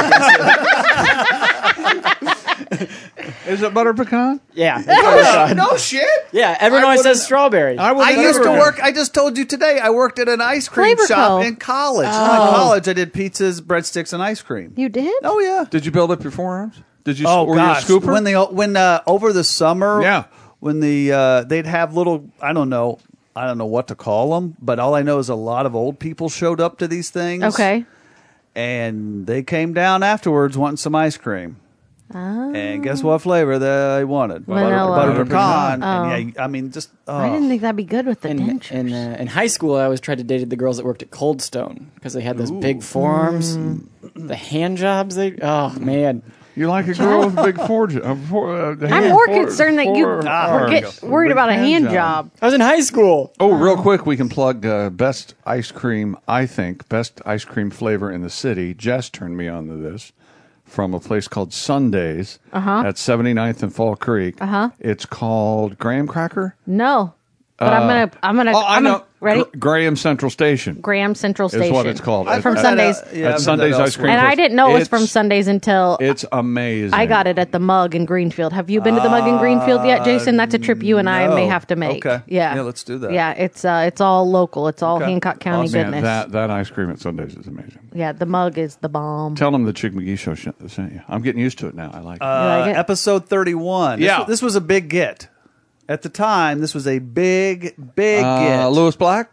A: Is it butter pecan?
D: yeah.
B: No shit.
D: Yeah, everyone
B: I
D: always
B: would've-
D: says strawberry.
A: I,
B: I used to work. I just told you today. I worked at an ice cream
C: Flavor
B: shop
C: Co.
B: in college. In college, I did pizzas, breadsticks, and ice cream.
C: you did?
B: Oh yeah.
A: Did you build up your forearms? Did you?
B: Oh
A: were
B: gosh.
A: you a scooper?
B: When they when uh, over the summer,
A: Yeah.
B: when the uh, they'd have little. I don't know. I don't know what to call them, but all I know is a lot of old people showed up to these things.
C: Okay.
B: And they came down afterwards wanting some ice cream. And guess what flavor they wanted?
C: Vanilla.
B: Butter,
A: Butter
B: pecan.
C: pecan.
B: And yeah, I mean, just oh.
C: I didn't think that'd be good with the
D: in,
C: dentures.
D: in, uh, in high school, I always tried to date the girls that worked at Cold Stone because they had those big forearms, the hand jobs. They oh man,
A: You like a girl with a big forehead. Uh, fore, uh,
C: I'm
A: hand-
C: more
A: fore-
C: concerned that you
A: forearms.
C: were get worried
A: Big
C: about a hand
A: job.
C: job.
D: I was in high school.
A: Oh, real quick, we can plug uh, best ice cream. I think best ice cream flavor in the city. Jess turned me on to this from a place called Sundays at seventy-ninth and Fall Creek. Uh-huh. It's called Graham Cracker.
C: No, but I'm gonna. I'm gonna.
A: Oh, I
C: I'm
A: know.
C: Gonna, ready?
A: Gr- Graham Central Station
C: Graham Central
A: is
C: Station.
A: what it's called.
B: I've
A: At-
C: from
A: at-
C: Sundays.
B: that, uh, yeah,
A: at
B: I've
A: Sundays
B: heard that
A: Ice Cream.
C: And
B: elsewhere.
C: I didn't know it was
A: It's-
C: from Sundays until
A: It's amazing.
C: I got it at the Mug in Greenfield. Have you been to the Mug in Greenfield yet, Jason? That's a trip you and I
B: no.
C: may have to make.
B: Okay.
C: Yeah.
B: Yeah, let's do that.
C: Yeah, it's uh, it's all local. It's all
B: Okay.
C: Hancock County
B: Awesome.
A: Man,
C: goodness.
A: that that ice cream at Sundays is amazing.
C: Yeah, the Mug is the bomb.
A: Tell them the Chick McGee show sh- sent you. I'm getting used to it now. I like it.
C: You
B: Uh,
C: like it?
B: episode thirty-one. This
A: Yeah.
B: was, this was a big get. At the time, this was a big, big
A: Uh,
B: get.
A: Lewis Black.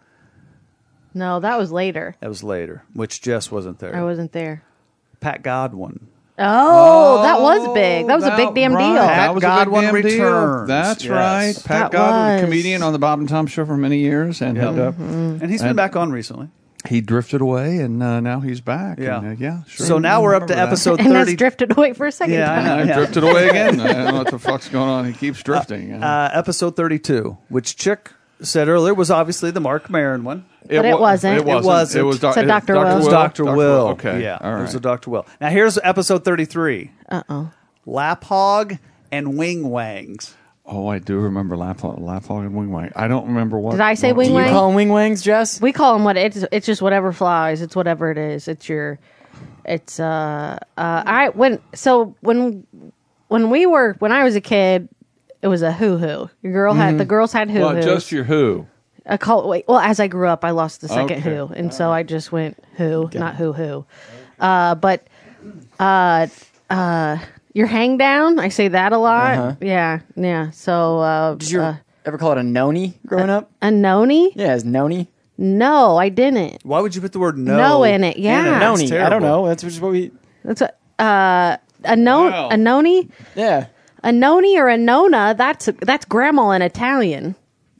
C: No, that was later.
B: That was later, which Jess wasn't there.
C: I wasn't there.
B: Pat Godwin.
C: Oh, that was big. That was a big damn
A: right.
C: deal.
A: That
B: Pat
A: was
B: Godwin
A: a big damn deal.
B: returns.
A: That's
B: Yes.
A: right. Pat
C: That
A: Godwin,
C: was.
A: comedian on the Bob and Tom show for many years, and had, uh,
B: And he's been
A: And-
B: back on recently.
A: he drifted away, and uh, now he's back.
B: Yeah.
A: and, uh, yeah. Sure.
B: So now we're up to
A: Remember that.
B: episode
C: And has
B: thirty.
C: drifted away for a second
B: Yeah, I
C: time.
B: know.
A: I
B: Yeah.
A: drifted away again. I don't know what the fuck's going on. He keeps drifting.
B: uh, episode thirty-two, which Chick said earlier was obviously the Mark Maron one.
C: but it
A: wa-
C: wasn't.
A: It wasn't.
B: wasn't.
A: It was doc-
C: It's a Doctor Will.
B: It was
A: Will.
B: Doctor Will.
A: Okay.
B: Yeah.
A: All
B: It was
A: right.
B: a Doctor Will. Now here's episode thirty-three.
C: Uh oh.
B: Lap Hog and Wing Wangs.
A: Oh, I do remember Lap Hog, Lap Hog and Wing Wang. I don't remember what.
C: Did I say
A: what-
C: Wing
D: You
C: Wang?
D: call them wing wangs, Jess?
C: We call them what it's. It's just whatever flies. It's whatever it is. It's your. It's uh. uh I when so when when we were when I was a kid, it was a hoo hoo. Your girl had the girls had hoo
A: Well,
C: hoo.
A: just your who.
C: A call. Wait, well, as I grew up, I lost the second
A: Okay.
C: who, and so I just went who, not who who. Uh, but uh, uh, your hang down. I say that a lot.
D: Uh-huh.
C: Yeah, yeah. So uh,
D: Did you
C: uh,
D: ever call it a noni growing up?
C: a noni?
D: Yeah, it's noni.
C: No, I didn't.
B: Why would you put the word no,
C: No in it, yeah.
B: in That's
D: Noni. I
B: terrible.
D: don't know. That's just what we.
C: That's a uh, a no
A: Wow.
C: a noni.
D: Yeah.
C: A noni or a nona, that's that's grandma in Italian.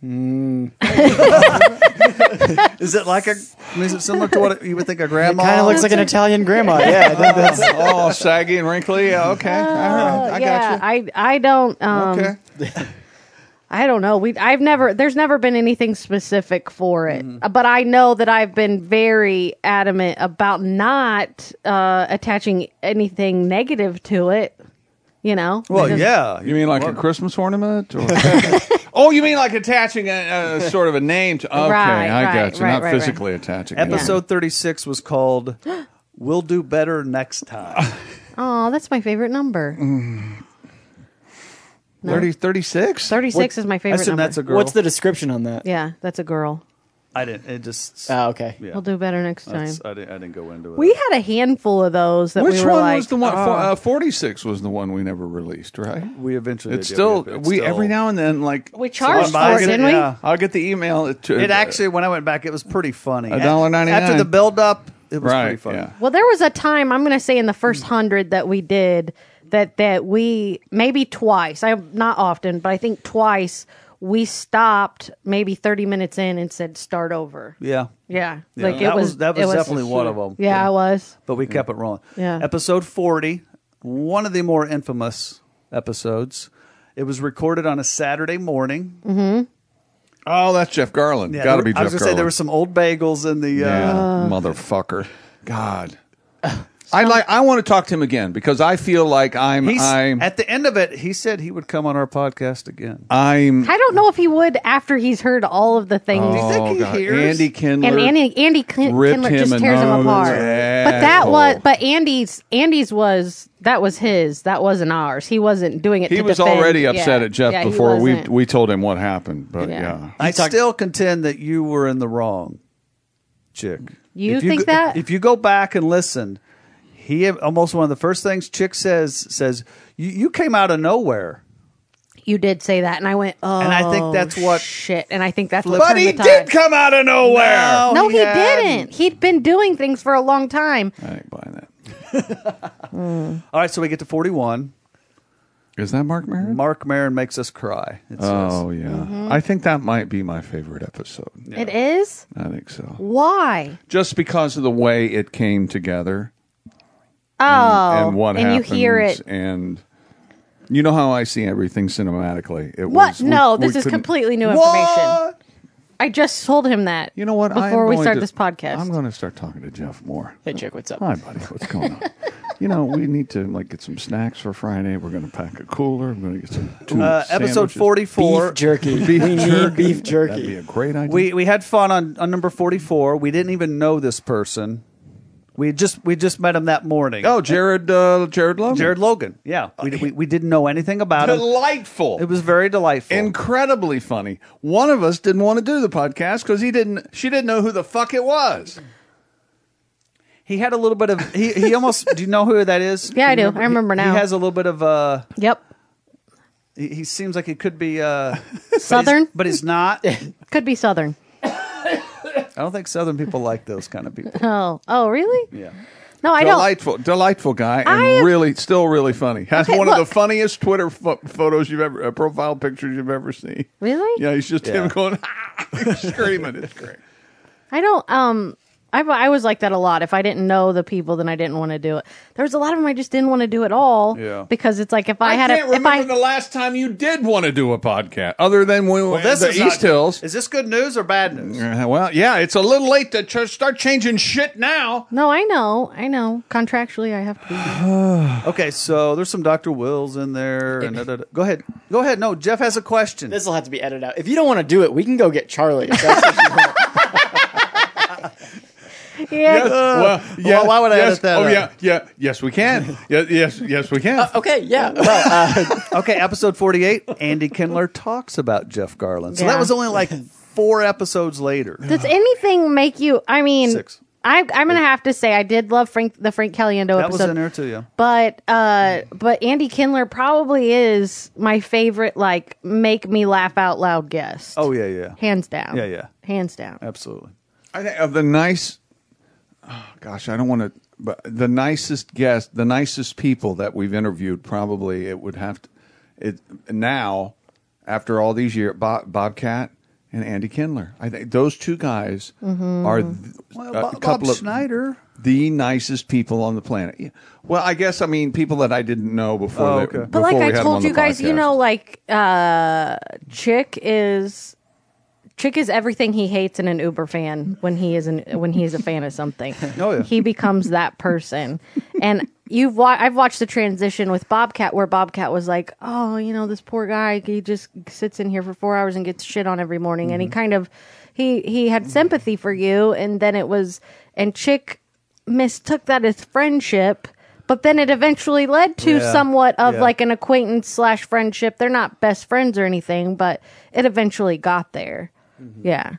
B: Is it like a? Is it similar to what you would think a grandma?
D: Kind of looks like an Italian grandma. Yeah, I think that's.
A: Oh, saggy and wrinkly. Yeah, okay. All right. I
C: yeah,
A: got you.
C: I I don't um
A: Okay.
C: I don't know. We I've never there's never been anything specific for it.
A: Mm-hmm.
C: Uh, But I know that I've been very adamant about not uh attaching anything negative to it, you know?
B: Well,
C: Because-
B: yeah.
A: You mean like a Christmas ornament? Or? Oh, you mean like attaching a, a sort of a name to? Okay,
C: Right,
A: I
C: right,
A: got you.
C: right,
A: Not
C: right,
A: physically attaching. it.
B: Episode thirty-six was called "We'll Do Better Next Time."
C: Oh, that's my favorite number. No.
A: thirty, thirty-six?
C: thirty-six is my
B: I
C: favorite
B: assume
C: number.
B: that's a girl.
D: What's the description on that?
C: Yeah, that's a girl.
B: I didn't. It just.
D: Oh, okay.
B: yeah.
C: We'll do better next time.
B: That's- I didn't. I didn't go into it.
C: We had a handful of those that
A: Which
C: we were
A: one
C: like,
A: was the one?
C: oh.
A: for- uh, forty-six was the one we never released, right?
B: We eventually.
A: It's
B: did,
A: still
B: yeah, but it's
A: we
B: still-
A: every now and then like
C: we charged
B: So I'm
C: for it,
B: buying it,
C: didn't we?
B: yeah.
A: I'll get the email. To,
B: It actually, when I went back, it was pretty funny.
A: A dollar ninety-nine.
B: After the build up, it was
A: right.
B: pretty funny.
A: Yeah.
C: Well, there was a time, I'm going to say in the first hundred that we did that that we maybe twice. I not often, but I think twice we stopped maybe thirty minutes in and said start over.
B: Yeah.
C: Yeah,
B: Yeah,
C: like
B: that
C: it was,
B: that
C: it
B: was definitely one of them.
C: Yeah, it was.
B: But we kept it rolling.
C: Yeah.
B: Episode forty, one of the more infamous episodes. It was recorded on a Saturday morning.
C: Mm-hmm.
A: Oh, that's Jeff Garland.
B: Yeah,
A: Got to
B: there-
A: be Jeff
B: I was gonna
A: Garland.
B: say there were some old bagels in the.
A: yeah,
B: Uh,
A: motherfucker. God. I like. I want to talk to him again because I feel like I'm.
B: he's,
A: I'm.
B: at the end of it, he said he would come on our podcast again.
A: I'm.
C: I don't know if he would after he's heard all of the things.
A: Oh,
B: think he
A: God.
B: hears?
A: Andy Kindler.
C: And Andy Andy Kin-
A: ripped
C: Kindler
A: him
C: just
A: a
C: tears him
A: nose.
C: apart.
A: Yeah,
C: But that
A: asshole.
C: was but Andy's Andy's was that was his. That wasn't ours. He wasn't doing it.
A: He
C: to
A: was
C: defend.
A: already upset
C: Yeah.
A: at Jeff
C: Yeah, he
A: before we
C: wasn't.
A: we told him what happened. But
C: Yeah.
A: yeah,
B: I
D: talked-
B: still contend that you were in the wrong, Chick.
C: You
B: If
C: think
B: go-
C: that?
B: If you go back and listen, he almost one of the first things Chick says says you, you came out of nowhere.
C: You did say that, and I went, oh,
B: And I think that's what-
C: shit. And I think that's what
A: but
C: turned
A: he
C: the
A: did
C: tide.
A: come out of nowhere.
C: No, he,
B: hadn't.
C: didn't. He'd been doing things for a long time.
A: I ain't buying that.
B: All right, so we get to forty-one.
A: Is that Mark Maron?
B: Mark Maron makes us cry. It says.
A: Oh yeah,
C: Mm-hmm.
A: I think that might be my favorite episode.
C: It is?
A: I think so.
C: Why?
A: Just because of the way it came together
C: Oh,
A: and what
C: and
A: happens,
C: you hear it.
A: and you know how I see everything cinematically. It
C: What?
A: Was, we-
C: no,
A: we
C: this is
A: couldn't-
C: completely new information.
A: What?
C: I just told him that.
A: You know what? I am
C: Before we
A: going
C: start
A: to-
C: this podcast.
A: I'm going to start talking to Jeff more.
D: Hey, Chick, what's up?
A: Hi, buddy. What's going on? You know, we need to like get some snacks for Friday. We're going to pack a cooler. We're going to get some two
B: Uh, episode
A: sandwiches.
B: forty-four.
D: Beef jerky.
A: Beef
D: we
A: jerky.
D: need beef
A: That'd be
D: jerky.
A: a great idea.
B: We we had fun on, on number forty-four. We didn't even know this person. We just we just met him that morning.
A: oh, Jared, uh, Jared Logan.
B: Jared Logan. Yeah, we, we we didn't know anything about him.
A: Delightful.
B: It was very delightful.
A: incredibly funny. One of us didn't want to do the podcast because he didn't. She didn't know who the fuck it was.
B: he had a little bit of he he almost. Do you know who that is?
C: Yeah, I do.
B: You
C: I remember
B: he,
C: now.
B: He has a little bit of uh.
C: Yep.
B: He, he seems like he could be uh
C: Southern?
B: but he's, but he's not.
C: Could be Southern.
B: I don't think Southern people like those kind of people.
C: Oh. Oh, really?
B: Yeah.
C: No, I don't.
A: Delightful, delightful guy, and
C: I am-
A: really, still really funny. Has
C: Okay,
A: one of
C: look.
A: the funniest Twitter pho- photos you've ever, uh, profile pictures you've ever seen.
C: Really?
A: Yeah, he's just
B: Yeah.
A: him going screaming. It's great.
C: I don't um I, I was like that a lot. If I didn't know the people, then I didn't want to do it. There was a lot of them I just didn't want to do at all.
B: Yeah.
C: Because it's like if I,
A: I
C: had
A: can't
C: a, if
A: remember
C: I
A: the last time you did want to do a podcast, other than when
B: Well, this
A: the
B: is
A: East
B: not-
A: Hills.
B: Is this good news or bad news?
A: Uh, Well, yeah, it's a little late to ch- start changing shit now.
C: no, I know, I know. Contractually, I have to be here.
B: Okay, so there's some Doctor Wills in there. And da, da, da. Go ahead. Go ahead. No, Jeff has a question.
D: This will have to be edited out. If you don't want to do it, we can go get Charlie. If that's what you want.
C: Yeah.
A: well,
B: well, why would I
A: yes,
B: edit that
A: Oh,
B: out?
A: yeah, yeah, yes, we can. yes, yes, yes, we can.
D: Okay, yeah. Well, uh,
B: Okay, episode forty-eight. Andy Kindler talks about Jeff Garland. So
C: Yeah.
B: that was only like four episodes later.
C: Does anything make you? I mean,
B: Six.
C: I, I'm gonna have to say I did love Frank the Frank Caliendo
B: That was
C: episode.
B: in there too, yeah.
C: But uh, but Andy Kindler probably is my favorite. Like, make me laugh out loud guest.
B: Oh yeah, yeah,
C: hands down.
B: Yeah, yeah.
C: hands down.
B: absolutely.
A: I think of the nice, oh, gosh, I don't want to, but the nicest guest, the nicest people that we've interviewed, probably it would have to, it now, after all these years, Bob, Bobcat and Andy Kindler. I think those two guys
C: Mm-hmm.
A: are th-
B: Well,
A: a
B: Bob,
A: couple
B: Bob
A: of
B: Schneider.
A: the nicest people on the planet. Yeah. Well, I guess I mean people that I didn't know before.
B: Oh,
A: they-
B: okay. But
C: But
A: before
C: like
A: we
C: I
A: had them
C: told
A: on
C: you
A: the
C: guys, you
A: podcast.
C: know, like uh, Chick is Chick is everything he hates in an Uber fan when he is an, when he is a fan of something.
B: Oh, yeah.
C: He becomes that person. And you've wa- I've watched the transition with Bobcat where Bobcat was like, "Oh, you know, this poor guy, he just sits in here for four hours and gets shit on every morning."
B: Mm-hmm.
C: And he kind of he he had sympathy for you, and then it was and Chick mistook that as friendship. But then it eventually led to
B: Yeah.
C: somewhat of
B: Yeah.
C: like an acquaintance slash friendship. They're not best friends or anything, but it eventually got there.
B: Mm-hmm.
C: Yeah,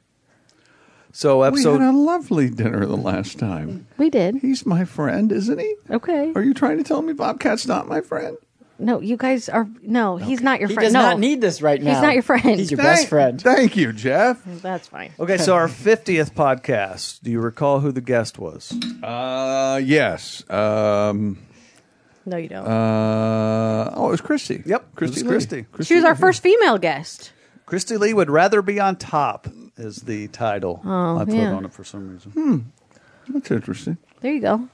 B: So
A: we
B: episode.
A: had a lovely dinner the last time.
C: we did.
A: He's my friend, isn't he?
C: Okay.
A: Are you trying to tell me Bobcat's not my friend?
C: No, you guys are. No, he's not your
D: he
C: friend.
D: does
C: no,
D: not need this right now.
C: He's not your friend.
D: He's your
A: Thank-
D: best friend.
A: Thank you, Jeff.
C: That's fine.
B: Okay, so our fiftieth podcast. Do you recall who the guest was?
A: Uh, yes. Um,
C: No, you don't.
A: uh, oh, it was Christy.
B: Yep,
A: Christy.
B: it was
A: Lee.
B: Christy.
C: she was our first female guest.
B: Christy Lee would rather be on top is the title
C: Oh,
B: I put
C: yeah.
B: on it for some reason.
A: That's interesting.
C: There you go.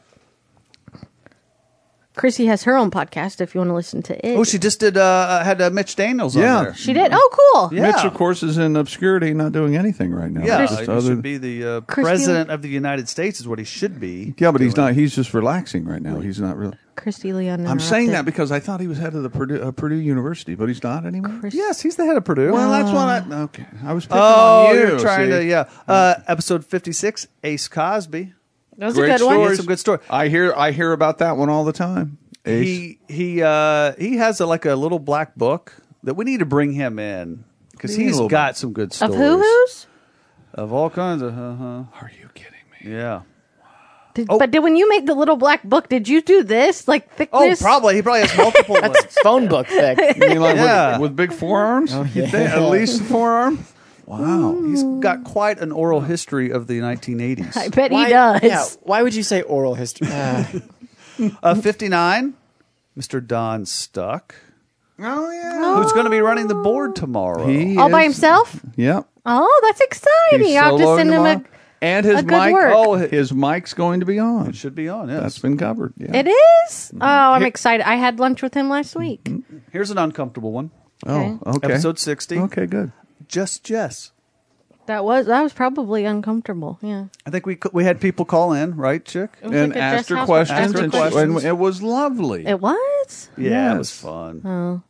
C: Chrissy has her own podcast if you want to listen to it.
B: Oh, she just did. Uh, had uh, Mitch Daniels
A: Yeah.
B: on there.
C: She did. Oh, cool.
B: Yeah.
A: Mitch, of course, is in obscurity, not doing anything right now.
B: Yeah,
A: Just
B: he
A: other-
B: should be the uh,
C: Christy-
B: president of the United States is what he should be.
A: yeah, but he's
B: doing.
A: not. He's just relaxing right now. He's not really.
C: Christy Leon.
A: I'm saying that because I thought he was head of the Purdue, uh, Purdue University, but he's not anymore.
C: Chris-
B: Yes, he's the head of Purdue.
A: Well, that's what I. Okay, I was. Picking
B: oh,
A: on you,
B: you're trying
A: see?
B: to yeah. Uh, episode fifty-six, Ace Cosby.
C: That was
A: Great
C: a good one.
B: He
A: stories.
B: had some good story.
A: I hear. I hear about that one all the time. Ace.
B: He he uh, he has a, like a little black book that we need to bring him in because
A: What do you mean
B: he's
A: a little
B: got
A: black-
B: some good
C: Of
B: stories
C: who who's?
B: of all kinds of. Uh-huh.
A: Are you kidding me?
B: Yeah.
C: Did,
B: Oh.
C: But did, when you made the little black book, did you do this like
B: Oh,
C: thickness?
B: probably he probably has multiple ones.
D: Phone book thick.
A: You mean like
B: Yeah.
A: with, with big forearms?
B: Oh,
A: You think? At least a forearm. Wow.
B: He's got quite an oral history of the nineteen eighties.
C: I bet
D: Why,
C: he does.
D: Yeah. Why would you say oral history? Uh,
B: Uh, fifty-nine, Mister Don Stuck,
A: Oh yeah.
B: who's going to be running the board tomorrow.
A: He
C: All by
A: is-
C: himself?
A: Yep.
C: Oh, that's exciting.
A: He's
C: I'll have to
A: soloing
C: send him
A: tomorrow.
C: a.
A: and his
C: a good
A: mic.
C: work.
A: Oh, his mic's going to be on.
B: It should be on, yes.
A: That's been covered. Yeah.
C: It is? Oh, I'm excited. I had lunch with him last week.
B: Here's an uncomfortable one.
A: Oh, okay.
B: Episode sixty.
A: Okay, good.
B: Just Jess.
C: That was that was probably uncomfortable. Yeah.
B: I think we c- we had people call in, right, Chick?
C: It was
A: And
C: like a
A: asked
C: Jess
A: her
C: House-
A: questions,
B: Asked her
A: and, she-
B: questions.
A: and it was lovely.
C: It was?
B: Yeah, it
A: Yes.
B: was fun.
C: Oh.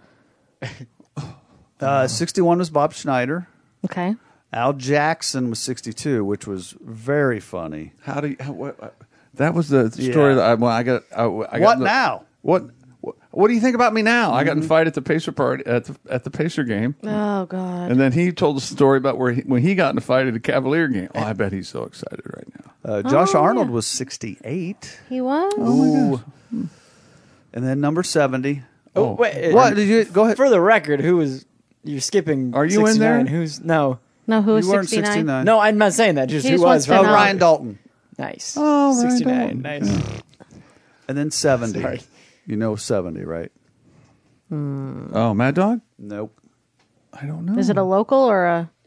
B: Uh, sixty-one was Bob Schneider.
C: Okay.
B: Al Jackson was sixty-two, which was very funny.
A: How do you? How, what, that was the story
B: Yeah.
A: that I, well, I got. I, I got
B: What
A: the-
B: now?
A: What? What what do you think about me now? I got invited at the Pacer party at the at the Pacer game,
C: Oh God.
A: and then he told us a story about where he, when he got in a fight at a Cavalier game. Oh, I bet he's so excited right now.
B: Uh, Josh
C: Oh,
B: Arnold
C: yeah.
B: was sixty-eight.
C: He was?
B: Ooh. And then number seventy.
D: oh, wait.
B: What did you go ahead?
D: For the record, who was you're skipping?
A: Are you in there?
D: sixty-nine. Who's no?
C: No, who was
B: You weren't
C: sixty-nine?
B: sixty-nine.
D: No, I'm not saying that. Just
C: He
D: who
C: just
D: was?
C: wants to
B: Oh,
C: know.
B: Ryan Dalton.
D: Nice.
A: Oh, Ryan
D: sixty-nine.
A: Dalton.
D: Nice.
B: And then seventy.
D: Sorry.
B: You know seventy, right?
A: Oh, Mad Dog?
B: Nope.
A: I don't know.
C: Is it a local or a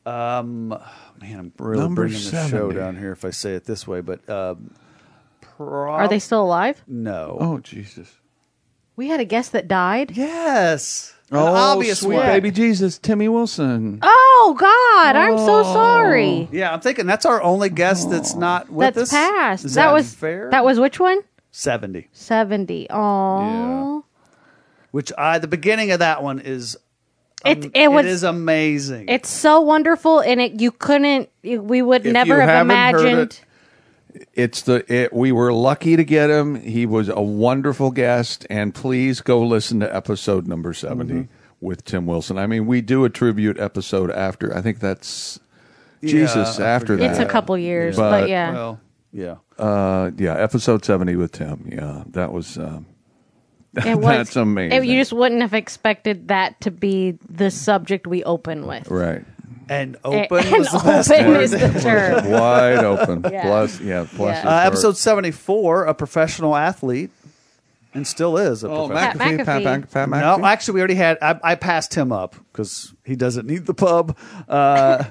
B: Um, man, I'm really
A: Number
B: bringing the show
A: seventy.
B: down here if I say it this way, but um, prob-
C: Are they still alive?
B: No.
A: Oh Jesus!
C: We had a guest that died.
B: Yes. An
A: Oh,
B: obvious
A: sweet
B: one.
A: baby Jesus, Timmy Wilson.
C: Oh God, I'm so sorry.
B: Yeah, I'm thinking that's our only guest that's not with
C: That's
B: us.
C: passed.
B: Is
C: that,
B: that
C: was
B: fair?
C: That was which one?
B: seventy.
C: Seventy. Oh.
B: Which I the beginning of that one is
C: It
B: um,
C: it was
B: it is amazing.
C: It's so wonderful, and it you couldn't we would
A: If
C: never
A: you
C: have
A: haven't heard
C: imagined.
A: it, It's the it, we were lucky to get him. He was a wonderful guest, and please go listen to episode number seventy
B: Mm-hmm.
A: with Tim Wilson. I mean, we do a tribute episode after. I think that's
B: Yeah,
A: Jesus
B: I
A: after
B: forget.
A: that.
C: It's a couple years,
A: But-
C: but, yeah.
B: well, yeah.
A: Uh, yeah, episode seventy with Tim. Yeah, that was. Um,
C: It was,
A: that's amazing.
C: it- you just wouldn't have expected that to be the subject we open with.
A: right.
B: And
C: A-
B: open
C: and
B: was the best
C: open
B: word.
C: is the term.
A: Wide open.
C: Yeah.
A: Bless. Yeah. Bless.
C: Yeah.
A: his
B: Uh,
A: heart.
B: episode seventy-four, a professional athlete, and still is a
A: Oh,
B: professional.
C: Pat
A: McAfee. Pat,
C: McAfee.
A: Pat, Pat
B: No,
A: McAfee?
B: actually, we already had. I, I passed him up because he doesn't need the pub. Uh,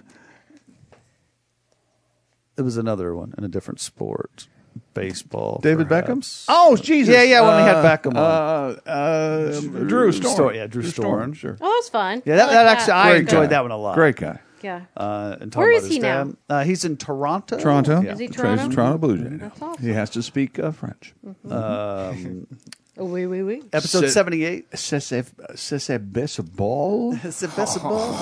B: it was another one in a different sport, baseball.
A: David
B: perhaps.
A: Beckham. Oh, Jesus.
B: Yeah, yeah, when we had
A: Uh,
B: Beckham on.
A: Uh, uh, Drew Storm.
B: Storm, yeah, Drew Storm.
A: Sure.
C: Oh, it's fun.
B: Yeah, that,
C: I
B: that
C: like
B: actually, I
A: Great
B: enjoyed
A: guy.
B: that one a lot.
A: Great guy.
C: Yeah.
B: Uh, and talking
C: Where
B: about
C: is
B: his
C: he now?
B: dad. Uh, he's in Toronto.
A: Toronto.
B: Yeah.
C: Is he
A: He's a
C: Toronto?
A: Toronto Blue Jay.
C: That's awesome.
A: He has to speak uh, French.
B: Um,
C: Oh, oui, oui, oui.
B: episode
A: Sit-
B: seventy-eight.
A: C'est c'est baseball.
B: It's a baseball.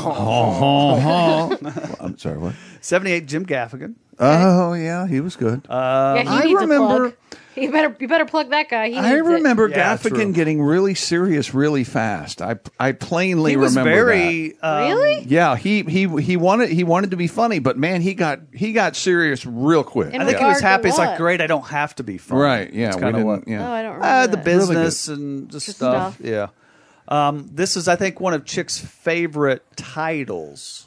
A: I'm sorry. What?
B: seventy-eight, Jim Gaffigan.
A: Oh yeah, he was good.
C: yeah, he
A: I
C: needs
A: remember-
C: a plug. You better, you better plug that guy. He
A: I
C: needs it.
A: remember
B: Yeah,
A: Gaffigan
B: true.
A: getting really serious really fast. I I plainly
B: He was
A: remember
B: very. Um,
C: Really?
A: that. Yeah, he he he wanted he wanted to be funny, but man, he got he got serious real quick.
C: In
B: I think he
C: regard
B: was
C: to
B: happy. It's like,
C: what?
B: great, I don't have to be funny.
A: Right? Yeah,
B: It's
A: we
B: kinda
A: didn't.
B: what-
A: Yeah.
C: Oh, I don't remember
B: Uh, the
C: that.
B: business and just
C: Just
B: stuff.
C: stuff.
B: Yeah. Um, this is, I think, one of Chick's favorite titles.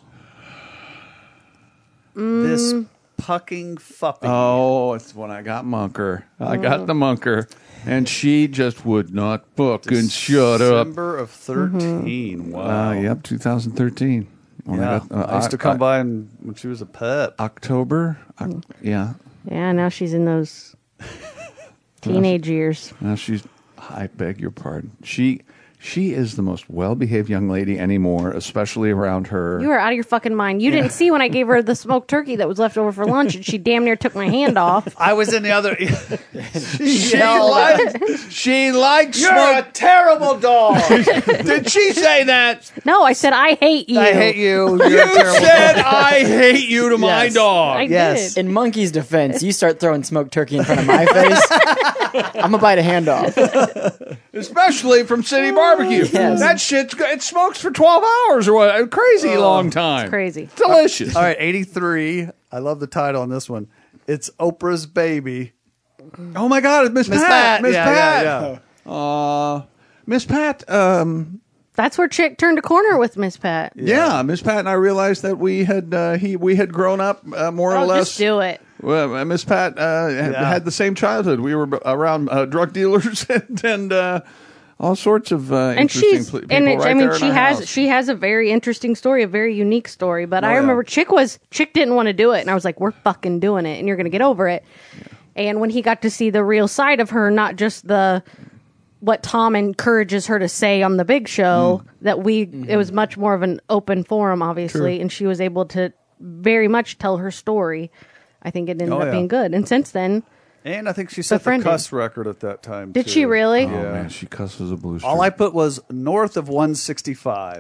B: This pucking fupping.
A: Oh, it's when I got Munker. I got the Munker, and she just would not fucking shut up.
B: December of thirteen. Wow.
A: Uh, yep, two thousand thirteen. When
B: Yeah.
A: got- uh,
B: I used to come
A: I-
B: by and when she was a pet.
A: October. Oc- yeah.
C: Yeah, now she's in those teenage years.
A: Now she's. I beg your pardon. She. She is the most well-behaved young lady anymore, especially around her.
C: You are out of your fucking mind. You didn't see when I gave her the smoked turkey that was left over for lunch, and she damn near took my hand off.
B: I was in the other.
A: she likes. She likes.
B: You're a terrible dog.
A: Did she say that?
C: No, I said I hate you.
B: I hate you. You're
A: You
B: a terrible
A: said I hate you to my
B: Yes.
A: dog.
C: I
B: Yes.
C: did.
D: In Monkey's defense, you start throwing smoked turkey in front of my face, I'm gonna bite a hand off.
A: Especially from City Barbecue.
D: Yes.
A: That shit's go- it smokes for twelve hours or what? A crazy long time.
C: crazy.
A: Delicious.
B: All right, eighty-three. I love the title on this one. It's Oprah's Baby.
A: Oh my God, it's Miss
B: Miss
A: Pat.
B: Pat.
A: Miss
B: Yeah,
A: Pat.
B: yeah,
A: Uh, Miss Pat. Um,
C: That's where Chick turned a corner with Miss Pat.
A: yeah, Miss Pat and I realized that we had uh, he we had grown up uh, more or
C: Oh,
A: less.
C: just do it.
A: Well, uh, Miss Pat uh, had,
B: Yeah.
A: had the same childhood. We were b- around uh, drug dealers and, and uh, all sorts of uh,
C: And
A: interesting
C: she's
A: pl- people
C: and it,
A: right
C: I mean
A: there in
C: she
A: our
C: has
A: house.
C: she has a very interesting story, a very unique story. But I
B: yeah.
C: remember Chick was Chick didn't want to do it, and I was like, "We're fucking doing it, and you're gonna get over it." And when he got to see the real side of her, not just the what Tom encourages her to say on the big show, that we it was much more of an open forum, obviously, and she was able to very much tell her story. I think it ended
B: Oh,
C: up
B: yeah.
C: being good, and since then,
B: And I think she set the
C: Befriended.
B: cuss record at that time.
C: did
B: too.
C: she really?
A: Oh man, she cusses a blue.
B: All I put was north of one sixty-five.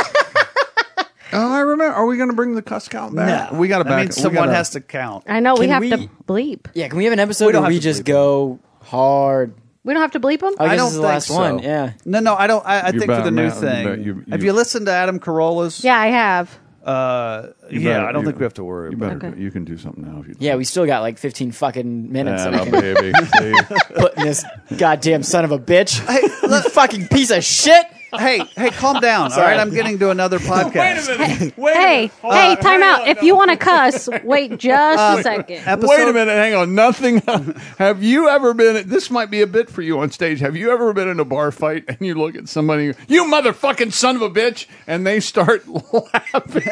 A: Oh, I remember. Are we going to bring the cuss count back? We got to back.
B: I mean,
A: we
B: someone
A: gotta-
B: has to count.
C: I know we
D: Can
C: have
D: we-
C: to bleep.
D: Yeah, can we have an episode
B: We don't
D: where
B: have
D: we
B: to
D: just
B: bleep
D: go hard?
C: We don't have to bleep them.
D: I guess
B: don't
D: this is the
B: think
D: last
B: so.
D: one. Yeah.
B: No, no, I don't. I, I
A: You
B: think for
A: bet-
B: the new
A: man,
B: thing.
A: but you-
B: have
A: you-
B: you listened to Adam Carolla's?
C: Yeah, I have.
B: Uh,
A: You
B: yeah,
A: better-
B: I don't
A: you-
B: think we have to worry
A: You
B: about
A: better.
B: it.
A: You can do something now if you.
D: Yeah, we still got like fifteen fucking minutes that
A: Atta
D: we can
A: baby. See?
D: put in this goddamn son of a bitch. you fucking piece of shit.
B: hey, hey, calm down. All right, I'm getting to another podcast.
A: Wait a minute. Wait a
C: Hey,
A: minute. Hold
C: hey,
A: on.
C: time
A: Hang
C: out.
A: on.
C: If you want to cuss, wait just a second.
B: Episode,
A: Wait a minute, hang on. Nothing. Have you ever been? This might be a bit for you on stage. Have you ever been in a bar fight and you look at somebody, and you you motherfucking son of a bitch, and they start laughing?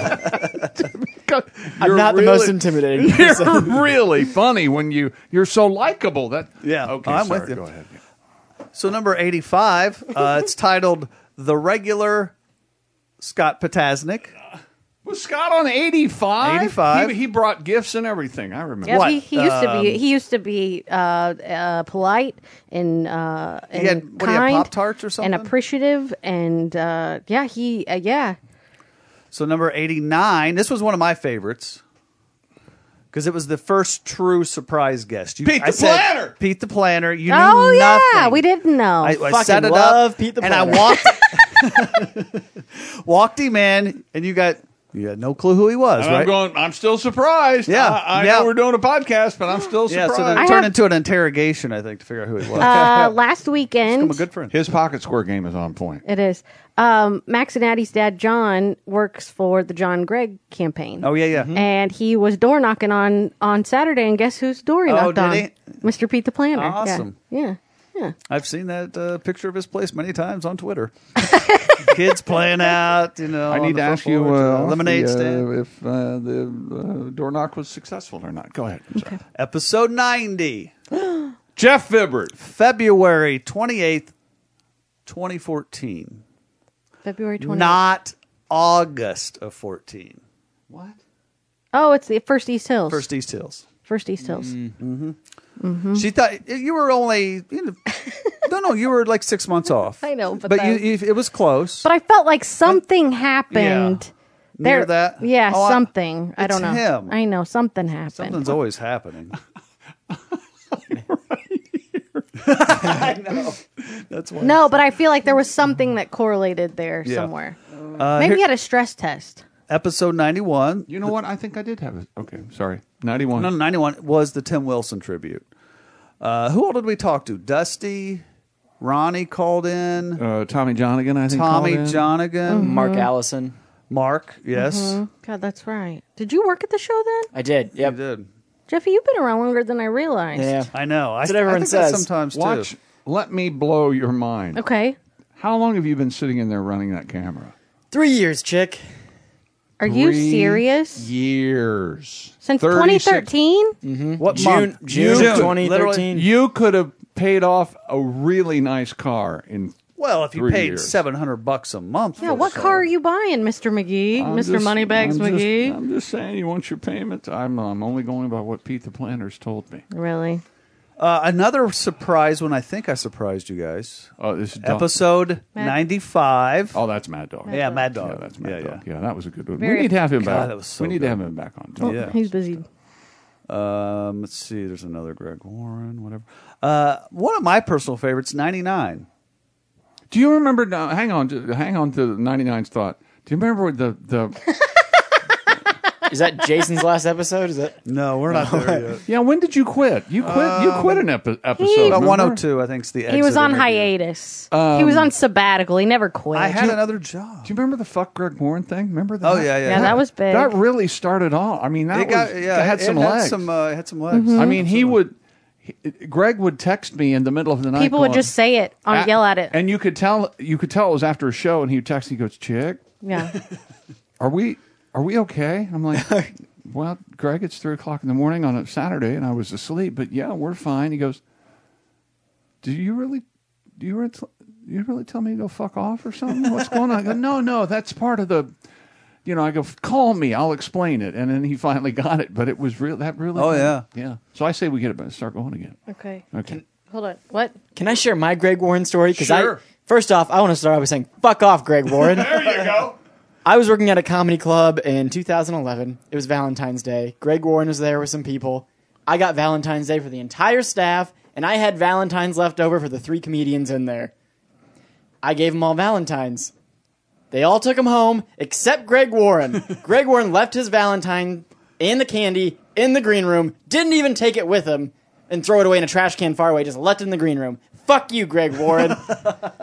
D: I'm not the most intimidating
A: You're
D: person.
A: really funny when you you're so likable. That
B: Yeah,
A: Okay,
B: I'm
A: sorry,
B: with you.
A: Go ahead.
B: So number eighty-five, uh, it's titled "The Regular Scott Potasnik."
A: Was Scott on eighty-five?
B: eighty-five.
A: He, he brought gifts and everything. I remember.
C: Yep,
B: What?
C: he, he used to
B: Um,
C: be. He used to be uh, uh, polite and uh, and
B: He had- what, he had
C: kind
B: Pop-Tarts or something?
C: and appreciative, and uh, yeah, he uh, yeah.
B: So number eighty-nine, this was one of my favorites because it was the first true surprise guest. You,
A: Pete
B: I
A: the
B: said,
A: Planner!
B: Pete the Planner. You knew
C: Oh yeah,
B: nothing.
C: we didn't know.
B: I, I
D: Fucking
B: set it
D: love
B: up,
D: Pete the
B: and I
D: Planner.
B: walked, walked him in, and you got you had no clue who he was,
A: And
B: right?
A: I'm going. I'm still surprised.
B: Yeah,
A: I, I
B: yeah.
A: know we're doing a podcast, but I'm still
B: yeah,
A: surprised.
B: so then
C: I
B: it turned
C: have-
B: into an interrogation, I think, to figure out who he was.
C: uh, last
B: I'm
C: weekend,
B: a good friend.
A: His pocket square game is on point.
C: it is. Um, Max and Addie's dad, John, works for the John Gregg campaign.
B: Oh yeah, yeah.
C: And he was door knocking on on Saturday, and guess whose door he
B: Oh,
C: knocked
B: did
C: on?
B: he?
C: Mister Pete the Planner. Yeah.
B: Awesome.
C: Yeah. Yeah.
B: I've seen that uh, picture of his place many times on Twitter. Kids playing out, you know.
A: I
B: on
A: need
B: the
A: to
B: front
A: ask you
B: porch,
A: uh,
B: uh,
A: off
B: lemonade
A: the, uh,
B: stand.
A: if uh, the uh, door knock was successful or not. Go ahead. I'm sorry.
B: Episode ninety,
A: Jeff Fibbert.
B: February twenty-eighth, twenty fourteen.
C: February twentieth.
B: Not August of fourteen.
A: What?
C: Oh, it's the First East Hills.
B: First East Hills.
C: First East Hills.
B: Mm. She thought you were only, you know, no, no, you were like six months off.
C: I know, but
B: but you,
C: that-
B: you, it was close.
C: But I felt like something happened.
B: Near
C: there.
B: that?
C: Yeah,
B: Oh, I-
C: something. I,
B: it's
C: don't know.
B: him.
C: I know something happened.
B: Something's always happening. That's why.
C: No, but I feel like there was something that correlated there
B: Yeah.
C: somewhere.
B: Uh,
C: Maybe
B: here-
C: he had a stress test.
B: episode ninety-one.
A: You know what? I think I did have it. Okay, sorry. ninety-one.
B: No, ninety-one was the Tim Wilson tribute. Uh, who all did we talk to? Dusty, Ronnie called in,
A: Uh, Tommy Johnigan, I think.
B: Tommy
A: called in.
B: Jonigan,
D: Mark Allison.
B: Mark. Yes,
C: God, that's right. Did you work at the show then?
D: I did.
B: he
D: Yep.
B: did.
C: Jeffy, you've been around longer than I realized.
D: Yeah.
B: I know. I,
D: That's what everyone
B: I think that
D: says.
B: sometimes
A: Watch.
B: too.
A: Let me blow your mind.
C: Okay.
A: How long have you been sitting in there running that camera?
D: Three years, chick.
C: Are you
A: Three
C: serious?
A: Years.
C: Since
A: thirty-six
C: twenty thirteen?
B: What
D: June,
B: month?
D: June,
B: June.
D: twenty thirteen.
A: You could have paid off a really nice car in.
B: Well, if you
A: Three
B: paid
A: years.
B: seven hundred bucks a month.
C: Yeah,
B: for
C: what
B: the
C: car
B: show.
C: are you buying, Mister McGee?
A: I'm
C: Mister
A: just-
C: Moneybags
A: I'm just-
C: McGee?
A: I'm just saying, you want your payment? I'm I'm only going by what Pete the Planner's told me.
C: Really?
B: Uh, another surprise one. I think I surprised you guys.
A: Oh, this is Dog-
B: Episode
C: Mad-
B: ninety-five.
A: Oh, that's Mad Dog.
B: yeah,
C: Dog.
B: Mad Dog.
A: Yeah, that's Mad
B: yeah,
A: Dog. Yeah. that was a good one.
C: Very-
A: we need to have him
B: God,
A: back.
B: that was so
A: we need
B: good.
A: to have him back on.
C: Oh,
A: too.
B: Yeah.
C: he's busy.
B: yeah. Um, let's see. There's another Greg Warren. Whatever. Uh, one of my personal favorites, ninety-nine.
A: Do you remember? Now, hang on, to, hang on to ninety-nine's thought. Do you remember the the?
D: Is that Jason's last episode? Is that?
B: No, we're not there yet.
A: Yeah, when did you quit? You quit. you quit an epi- episode.
C: He-
B: About
A: remember?
B: one oh two, I think, is the
C: He was
B: exit
C: on
B: interview.
C: hiatus. he was on sabbatical. He never quit.
B: I had
A: you-
B: another job.
A: Do you remember the fuck Greg Warren thing? Remember that?
B: Oh, yeah, yeah.
C: yeah, that was big.
A: That really started off. I mean, that
B: It got,
A: was,
B: yeah,
A: that had
B: it
A: some
B: had
A: legs.
B: some, uh, it had some legs.
C: Mm-hmm.
A: I mean, he would. He, Greg would text me in the middle of the night.
C: People would
A: going,
C: just say it, on,
A: "Ah,"
C: yell at it.
A: and you could tell. You could tell it was after a show, and he would text. He goes, "Chick,
C: Yeah.
A: are we are we okay?" I'm like, "Well, Greg, it's three o'clock in the morning on a Saturday, and I was asleep, but yeah, we're fine." He goes, "Do you really? Do you really?" You really tell me to go fuck off or something? What's going on? I go, no, no, that's part of the, you know, I go, call me, I'll explain it. And then he finally got it, but it was real, that really.
B: Oh, yeah.
A: Yeah. So I say we get it, start going again.
C: Okay.
A: Okay.
C: Hold on. What?
D: Can I share my Greg Warren story? 'Cause
B: Sure.
D: I, first off, I want to start off by saying, fuck off, Greg Warren.
A: There you go.
D: I was working at a comedy club in two thousand eleven. It was Valentine's Day. Greg Warren was there with some people. I got Valentine's Day for the entire staff, and I had Valentine's left over for the three comedians in there. I gave them all Valentines. They all took them home, except Greg Warren. Greg Warren left his Valentine and the candy in the green room, didn't even take it with him, and throw it away in a trash can far away, just left it in the green room. Fuck you, Greg Warren.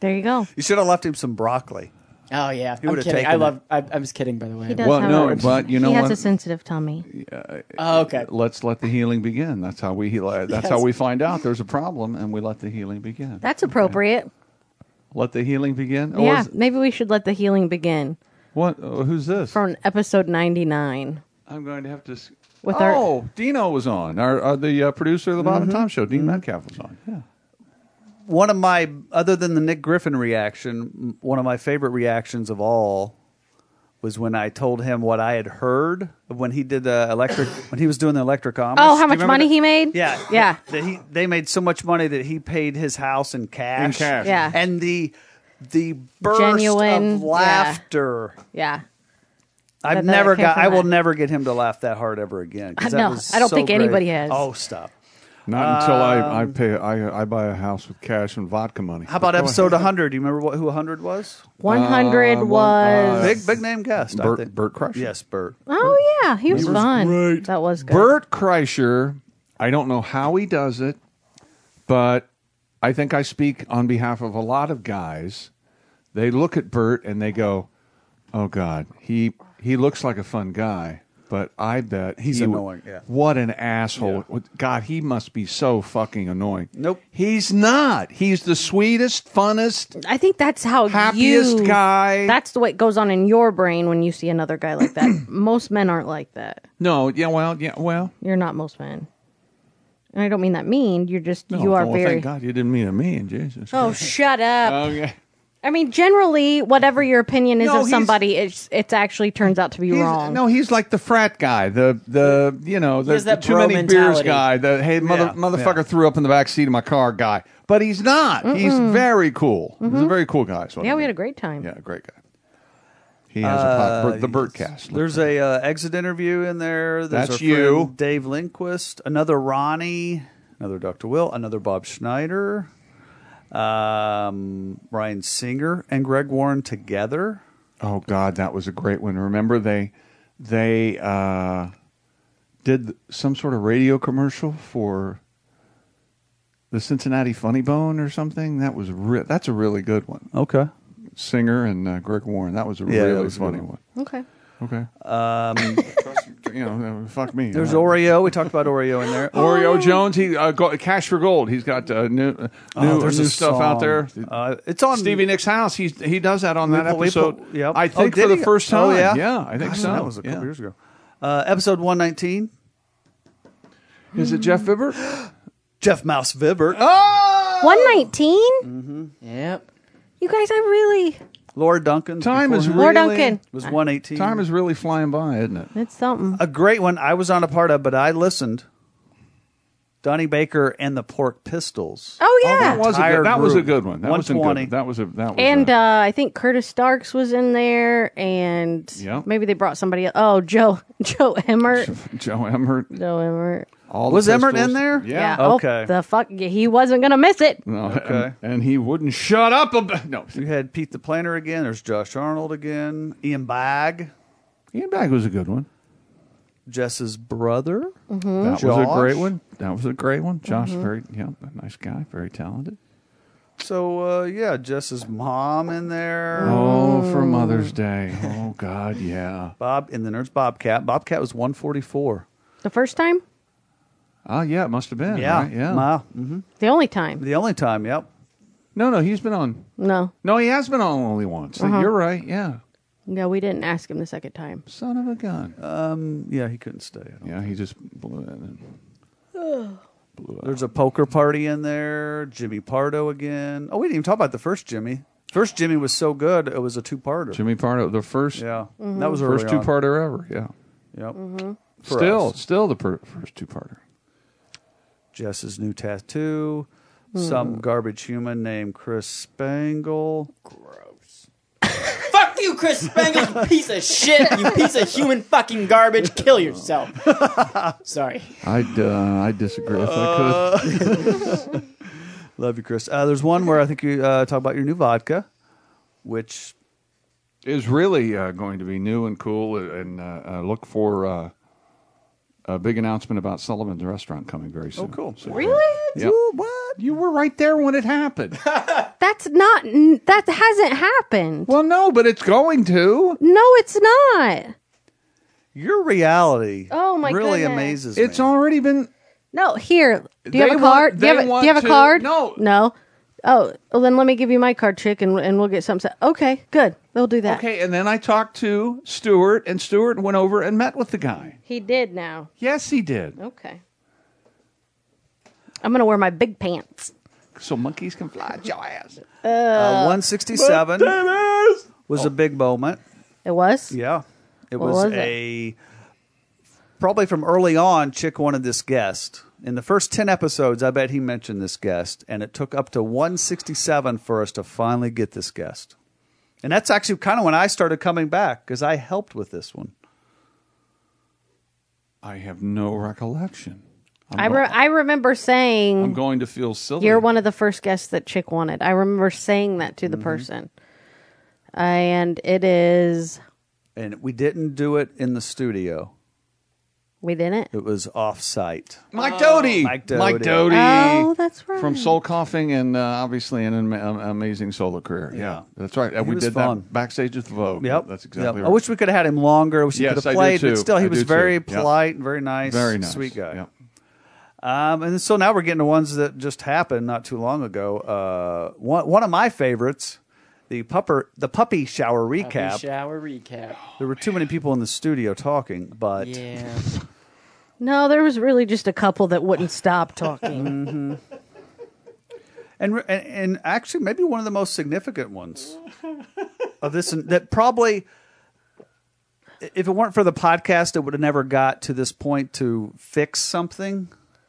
C: There you go.
B: You should have left him some broccoli.
D: Oh yeah,
B: He
D: I'm
B: would've
D: kidding.
B: taken
D: I
B: it.
D: love. I, I was kidding, by the way.
C: He does
A: Well,
C: have
A: no,
C: a,
A: but you know
C: he has
A: what?
C: a sensitive tummy.
D: Oh, okay.
A: Let's let the healing begin. That's how we heal. That's
D: Yes.
A: how we find out there's a problem, and we let the healing begin.
C: That's appropriate.
A: Let the healing begin. Or
C: Yeah,
A: is-
C: maybe we should let the healing begin
A: what? Uh, who's this?
C: from episode ninety-nine.
A: I'm going to have to. s-
C: With our-
A: oh, Dino was on. Our, our the uh, producer of the Bob and Tom Show. Dean Metcalf was on. Yeah.
B: One of my, other than the Nick Griffin reaction, m- one of my favorite reactions of all was when I told him what I had heard of when he did the electric, when he was doing the electric Amish.
C: Oh,
B: Do
C: how
B: you
C: much
B: remember
C: money
B: that?
C: he made?
B: Yeah,
C: Yeah.
B: That he they made so much money that he paid his house in cash.
A: In cash.
C: Yeah.
B: And the the burst
C: Genuine,
B: of
C: yeah.
B: laughter.
C: Yeah.
B: I've
C: That- that
B: never
C: came
B: got.
C: from
B: I will
C: that.
B: never get him to laugh that hard ever again. 'cause
C: Uh,
B: that
C: no,
B: was
C: I don't
B: so
C: think
B: great.
C: anybody has.
B: Oh, stop.
A: Not until I I pay I I buy a house with cash and vodka money.
B: How about episode one hundred? Do you remember what, who one hundred was?
C: one hundred
A: Uh, one-
C: was.
A: uh,
B: Big big name guest. I
A: Bert,
B: think.
A: Bert Kreischer.
B: Yes, Bert.
C: oh, yeah. He was,
A: was
C: fun.
A: great.
C: That was good.
A: Bert Kreischer. I don't know how he does it, but I think I speak on behalf of a lot of guys. They look at Bert and they go, "Oh God, he he looks like a fun guy." But I bet
B: He's
A: he would-
B: annoying, yeah.
A: What an asshole! God, he must be so fucking annoying.
B: Nope.
A: He's not. He's the sweetest, funnest,
C: I think that's how
A: happiest
C: you,
A: guy.
C: That's the way it goes on in your brain when you see another guy like that. Most men aren't like that.
A: no, yeah, well, yeah, well.
C: You're not most men. And I don't mean that mean. You're just,
A: No,
C: you are
A: well,
C: very.
A: Thank God you didn't mean a mean, Jesus.
C: Oh, shut up.
A: okay.
C: I mean, generally, whatever your opinion is
A: No,
C: of
A: he's-
C: somebody, it's it's actually turns out to be
A: He's-
C: wrong.
A: No, he's like the frat guy, the the you know the,
D: has that
A: the too
D: bro
A: many beers
D: mentality.
A: guy, the hey mother,
B: Yeah,
A: motherfucker
B: yeah.
A: threw up in the back seat of my car guy. But he's not. He's very cool. He's a very cool guy. is what
C: yeah,
A: I
C: we
A: mean.
C: had a great time.
A: yeah, great guy. He has a pod, the Birdcast.
B: There's a uh, exit interview in there. There's
A: That's
B: our
A: you.
B: friend Dave Lindquist, another Ronnie, another Doctor Will, another Bob Schneider, um, Ryan Singer, and Greg Warren together.
A: Oh God, that was a great one. Remember they they uh, did some sort of radio commercial for the Cincinnati Funny Bone or something. That was re- that's a really good one.
B: Okay.
A: Singer and uh, Greg Warren. That was a
B: Yeah, that
A: really
B: was a good
A: funny
B: one.
A: one.
C: Okay.
A: Okay.
B: Um,
A: You know, uh, fuck me.
B: there's
A: Uh,
B: Oreo. We talked about Oreo in there.
A: Oreo Jones. He uh, go, Cash for Gold. He's got uh, new uh, new,
B: Oh, there's
A: new
B: a
A: stuff out
B: song.
A: there.
B: Uh, it's on
A: Stevie Nicks' house. He's he does that on
B: We
A: that
B: put- we
A: episode.
B: put- yep.
A: I
B: Oh,
A: think
B: did
A: for the
B: he?
A: first
B: Oh,
A: time.
B: yeah?
A: yeah, I think
B: Gosh,
A: so.
B: That was a couple
A: Yeah.
B: years ago. Uh, episode one nineteen.
A: Is it Jeff Vibert?
B: Jeff Mouse Vibert.
A: Oh!
C: one nineteen?
D: Yep.
C: You guys, I really.
B: Laura Duncan.
A: Time is
B: before him
A: really
C: Lord Duncan.
B: was one eighteen.
A: time is really flying by, isn't it?
C: It's something.
B: A great one I was on a part of, but I listened. Donnie Baker and the Pork Pistols.
C: Oh, yeah.
A: That was a
B: Entire
A: good, that was a
B: group.
A: good one. That was a
B: one twenty.
A: good. That was a that was
C: and
A: a,
C: uh, I think Curtis Starks was in there, and
A: Yep.
C: maybe they brought somebody else. Oh, Joe Joe Emmert.
A: Joe Emmert.
C: Joe Emmert.
A: All the
B: Was Emmert
A: Pistols.
B: in there?
A: Yeah.
B: Okay.
C: Oh, the fuck. He wasn't going to miss it.
A: No,
B: Okay.
A: And, and he wouldn't shut up about no.
B: You had Pete the Planner again. There's Josh Arnold again. Ian Bagg,
A: Ian Bagg was a good one.
B: Jess's brother.
C: Mm-hmm.
A: That was a
B: Josh.
A: great one. That was a great one. Josh, very yeah, a nice guy, very talented.
B: So uh, yeah, Jess's mom in there.
A: Oh, for Mother's Day. Oh God, yeah.
B: Bob, and then there's Bobcat. Bobcat was one forty-four.
C: The first time?
A: Oh yeah, it must have been.
B: Yeah,
A: right? yeah.
B: Wow. hmm
C: The only time?
B: The only time. Yep.
A: No, no, he's been on.
C: No.
A: No, he has been on only once. You're right. Yeah.
C: No, we didn't ask him the second time.
A: Son of a gun.
B: Um. Yeah, he couldn't stay. I don't
A: Yeah, he just blew it. In. Blew it.
B: There's a poker party in there. Jimmy Pardo again. Oh, we didn't even talk about the first Jimmy. First Jimmy was so good, it was a two-parter.
A: Jimmy Pardo, the first,
B: Yeah, that was early
A: first
B: on.
A: two-parter ever. Yeah.
B: Yep. For
A: Still,
B: us.
A: still the per- first two-parter.
B: Jess's new tattoo. Some garbage human named Chris Spangle.
D: Fuck you, Chris Spangle, you piece of shit. You piece of human fucking garbage. Kill yourself. Sorry.
A: I'd uh, I disagree if I could.
B: Love you, Chris. Uh, there's one where I think you uh, talk about your new vodka, which
A: Is really uh, going to be new and cool, and uh, uh, look for uh, a big announcement about Sullivan's Restaurant coming very soon.
B: cool.
A: So,
C: Really?
A: Yep.
B: what?
A: You were right there when it happened.
C: That's not. That hasn't happened.
A: Well, no, but it's going to.
C: No, it's not.
B: Your reality
C: Oh, my
B: really
C: goodness.
B: amazes
A: It's
B: me.
A: already been.
C: No, here. Do you
A: They
C: have a
A: want-
C: card? Do you
A: they
C: have a,
A: want
C: do you have a
A: to-
C: card?
A: no.
C: No. Oh, well, then let me give you my card, chick, and and we'll get something set. Okay, good. We'll do that.
A: Okay, and then I talked to Stuart, and Stuart went over and met with the guy.
C: He did now.
A: Yes, he did.
C: Okay. I'm gonna wear my big pants.
A: So monkeys can fly at your ass.
B: Uh, one sixty-seven
A: Davis!
B: was a big moment.
C: It was.
B: Yeah. It
C: What
B: was,
C: was it?
B: a probably from early on, Chick wanted this guest. In the first ten episodes, I bet he mentioned this guest, and it took up to one sixty-seven for us to finally get this guest. And that's actually kind of when I started coming back, because I helped with this one.
A: I have no recollection. I'm
C: I
A: go-
C: re- I remember saying
A: I'm going to feel silly.
C: you're one of the first guests that Chick wanted. I remember saying that to the
A: Mm-hmm.
C: person, and it is.
B: And we didn't do it in the studio.
C: We didn't.
B: It was off-site.
A: Mike Doty.
B: Mike Doty.
A: Mike Doty.
C: Oh, that's right.
A: From Soul Coughing and uh, obviously an ama- amazing solo career. Yeah,
B: Yeah.
A: that's right. Uh,
B: He
A: we
B: was
A: did
B: fun.
A: that backstage at the Vogue.
B: Yep.
A: That's exactly
B: Yep.
A: right.
B: I wish we could have had him longer. I wish he
A: Yes,
B: could
A: I
B: have
A: do
B: played,
A: too.
B: but still, he
A: I
B: was
A: do too.
B: very
A: Yep.
B: polite and very nice.
A: Very nice.
B: Sweet guy.
A: Yep.
B: Um, and so now we're getting to ones that just happened not too long ago. Uh, one, one of my favorites, the pupper, the puppy shower recap.
D: Puppy shower recap.
B: There were too many people in the studio talking, but
D: Yeah.
C: No, there was really just a couple that wouldn't stop talking.
B: and, and and actually maybe one of the most significant ones of this that probably, if it weren't for the podcast, it would have never got to this point to fix something.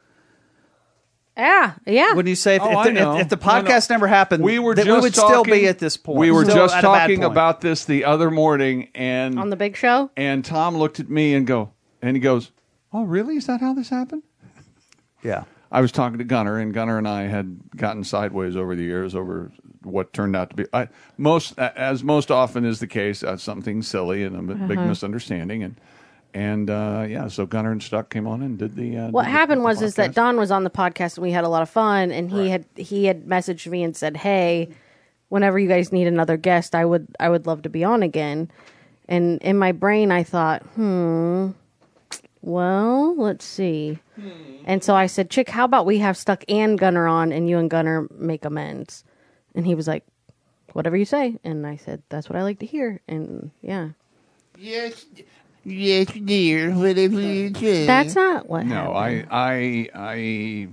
C: Yeah, yeah.
B: Wouldn't you say if,
A: Oh,
B: if,
A: I
B: the,
A: know.
B: if, if the
A: I know.
B: podcast never happened,
A: We were
B: that
A: just
B: we would
A: talking,
B: still be at this point.
A: We were
B: Still
A: just
B: at a bad
A: talking
B: point.
A: about this the other morning, and
C: On the big show.
A: and Tom looked at me and go, and he goes, "Oh, really? Is that how this happened?"
B: Yeah.
A: I was talking to Gunnar, and Gunnar and I had gotten sideways over the years over what turned out to be I, most, as most often is the case, uh, something silly and a big misunderstanding, and and uh, yeah, so Gunnar and Stuck came on and did the. Uh,
C: What
A: did the-
C: happened
A: the
C: was is that
A: podcast.
C: Don was on the podcast and we had a lot of fun, and he had he had messaged me and said, "Hey, whenever you guys need another guest, I would I would love to be on again." And in my brain, I thought, hmm, well, let's see. And so I said, "Chick, how about we have Stuck and Gunnar on, and you and Gunnar make amends?" And he was like, "Whatever you say." And I said, "That's what I like to hear." And yeah,
E: Yes, yes, dear. Whatever you say.
C: that's not what.
A: No,
C: happened.
A: I, I,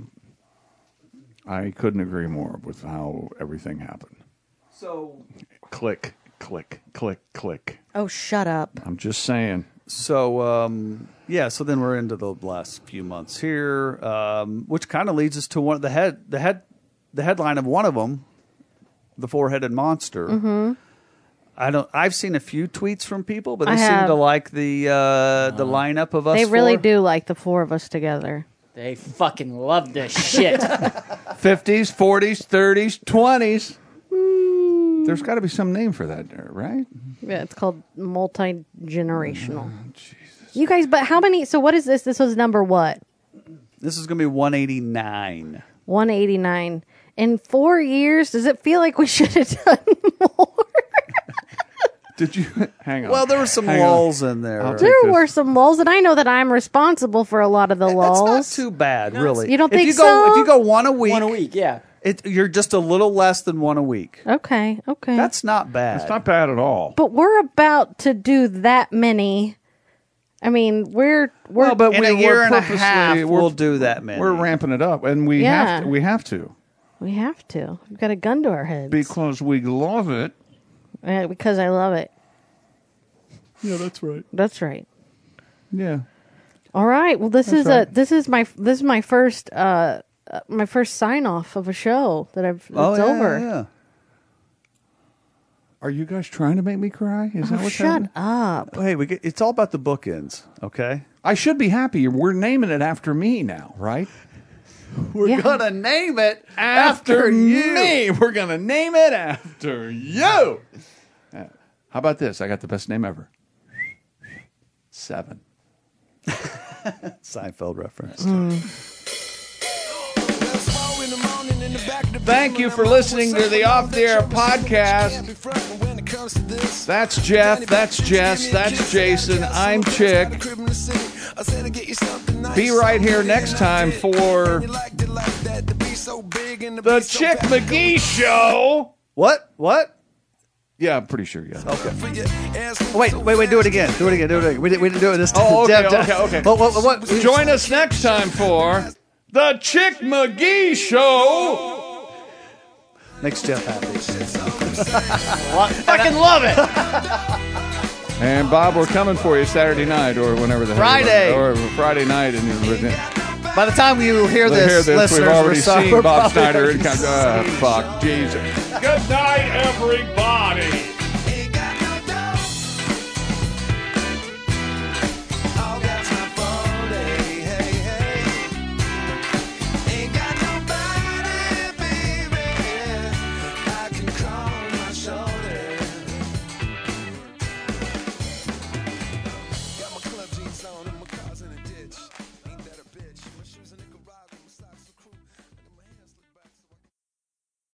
A: I, I couldn't agree more with how everything happened.
B: So
A: Click, click, click, click.
C: Oh, shut up.
A: I'm just saying.
B: So um, yeah, so then we're into the last few months here, um, which kind of leads us to one of the head the head the headline of one of them, the four-headed monster. Mm-hmm. I don't. I've seen a few tweets from people, but they
C: I
B: seem
C: have.
B: to like the uh, the lineup of us.
C: They really
B: four.
C: do like the four of us together.
D: They fucking love this shit.
A: fifties, forties, thirties, twenties. There's got to be some name for that, right?
C: Yeah, it's called multi-generational. You guys, but how many? So what is this? This was number what?
B: This is going to be one eighty-nine.
C: one eighty-nine. In four years, does it feel like we should have done more?
A: Did you hang on?
B: Well, there were some
A: Hang on.
B: lulls in there.
A: I'll take
C: There
A: this.
C: were some lulls, and I know that I'm responsible for a lot of the
B: That's
C: lulls.
B: not too bad, really.
C: You don't
B: if
C: think
B: you go,
C: so?
B: If you go one a week,
D: One a week, yeah.
B: It, you're just a little less than one a week.
C: Okay, okay.
B: That's not bad.
A: It's not bad at all.
C: but we're about to do that many. I mean, we're we're
A: Well, but
B: in
A: we,
B: a year
A: we're
B: and a
A: purposely-
B: half,
A: we're-
B: we'll do that many.
A: We're ramping it up, and we
C: Yeah.
A: have to, we have to
C: we have to. We've got a gun to our heads
A: because we love it.
C: Uh, because I love it.
A: Yeah, that's right.
C: That's right.
A: Yeah.
C: All right. Well, this
A: That's
C: is
A: right.
C: a this is my this is my first uh uh, my first sign off of a show that I've it's
B: oh, yeah,
C: over.
B: yeah, yeah.
A: Are you guys trying to make me cry? Is that
C: Oh,
A: what's
C: shut
A: happening?
C: up.
B: Hey, we get, it's all about the bookends, okay?
A: I should be happy. We're naming it after me now, right?
B: We're
C: Yeah.
B: gonna name it
A: After me. We're gonna name it after you. Uh, How about this? I got the best name ever. Seven.
B: Seinfeld reference.
F: That's four in the morning and
A: Thank you for listening to the Off the Air podcast. That's Jeff. That's Jess. That's Jason. I'm Chick. Be right here next time for the Chick McGee Show.
B: What? What?
A: Yeah, I'm pretty sure, yeah.
B: Okay. Wait, wait, wait. Do it again. Do it again. Do it again. We didn't, we didn't do it this time.
A: Oh, okay,
B: Jeff,
A: okay,
B: Jeff.
A: okay.
B: What, what, what?
A: Join us next time for the Chick McGee Show.
B: Makes Jeff happy.
D: Fucking love it.
A: And Bob, we're coming for you Saturday night or whenever the
B: Friday.
A: or Friday night, and
B: By the time you hear
A: We'll
B: this,
A: hear this.
B: listeners,
A: We've already
B: we're sorry.
A: seen
B: We're
A: Bob
B: probably
A: Snyder.
B: already
A: And uh, fuck, Jesus. Good night, everybody.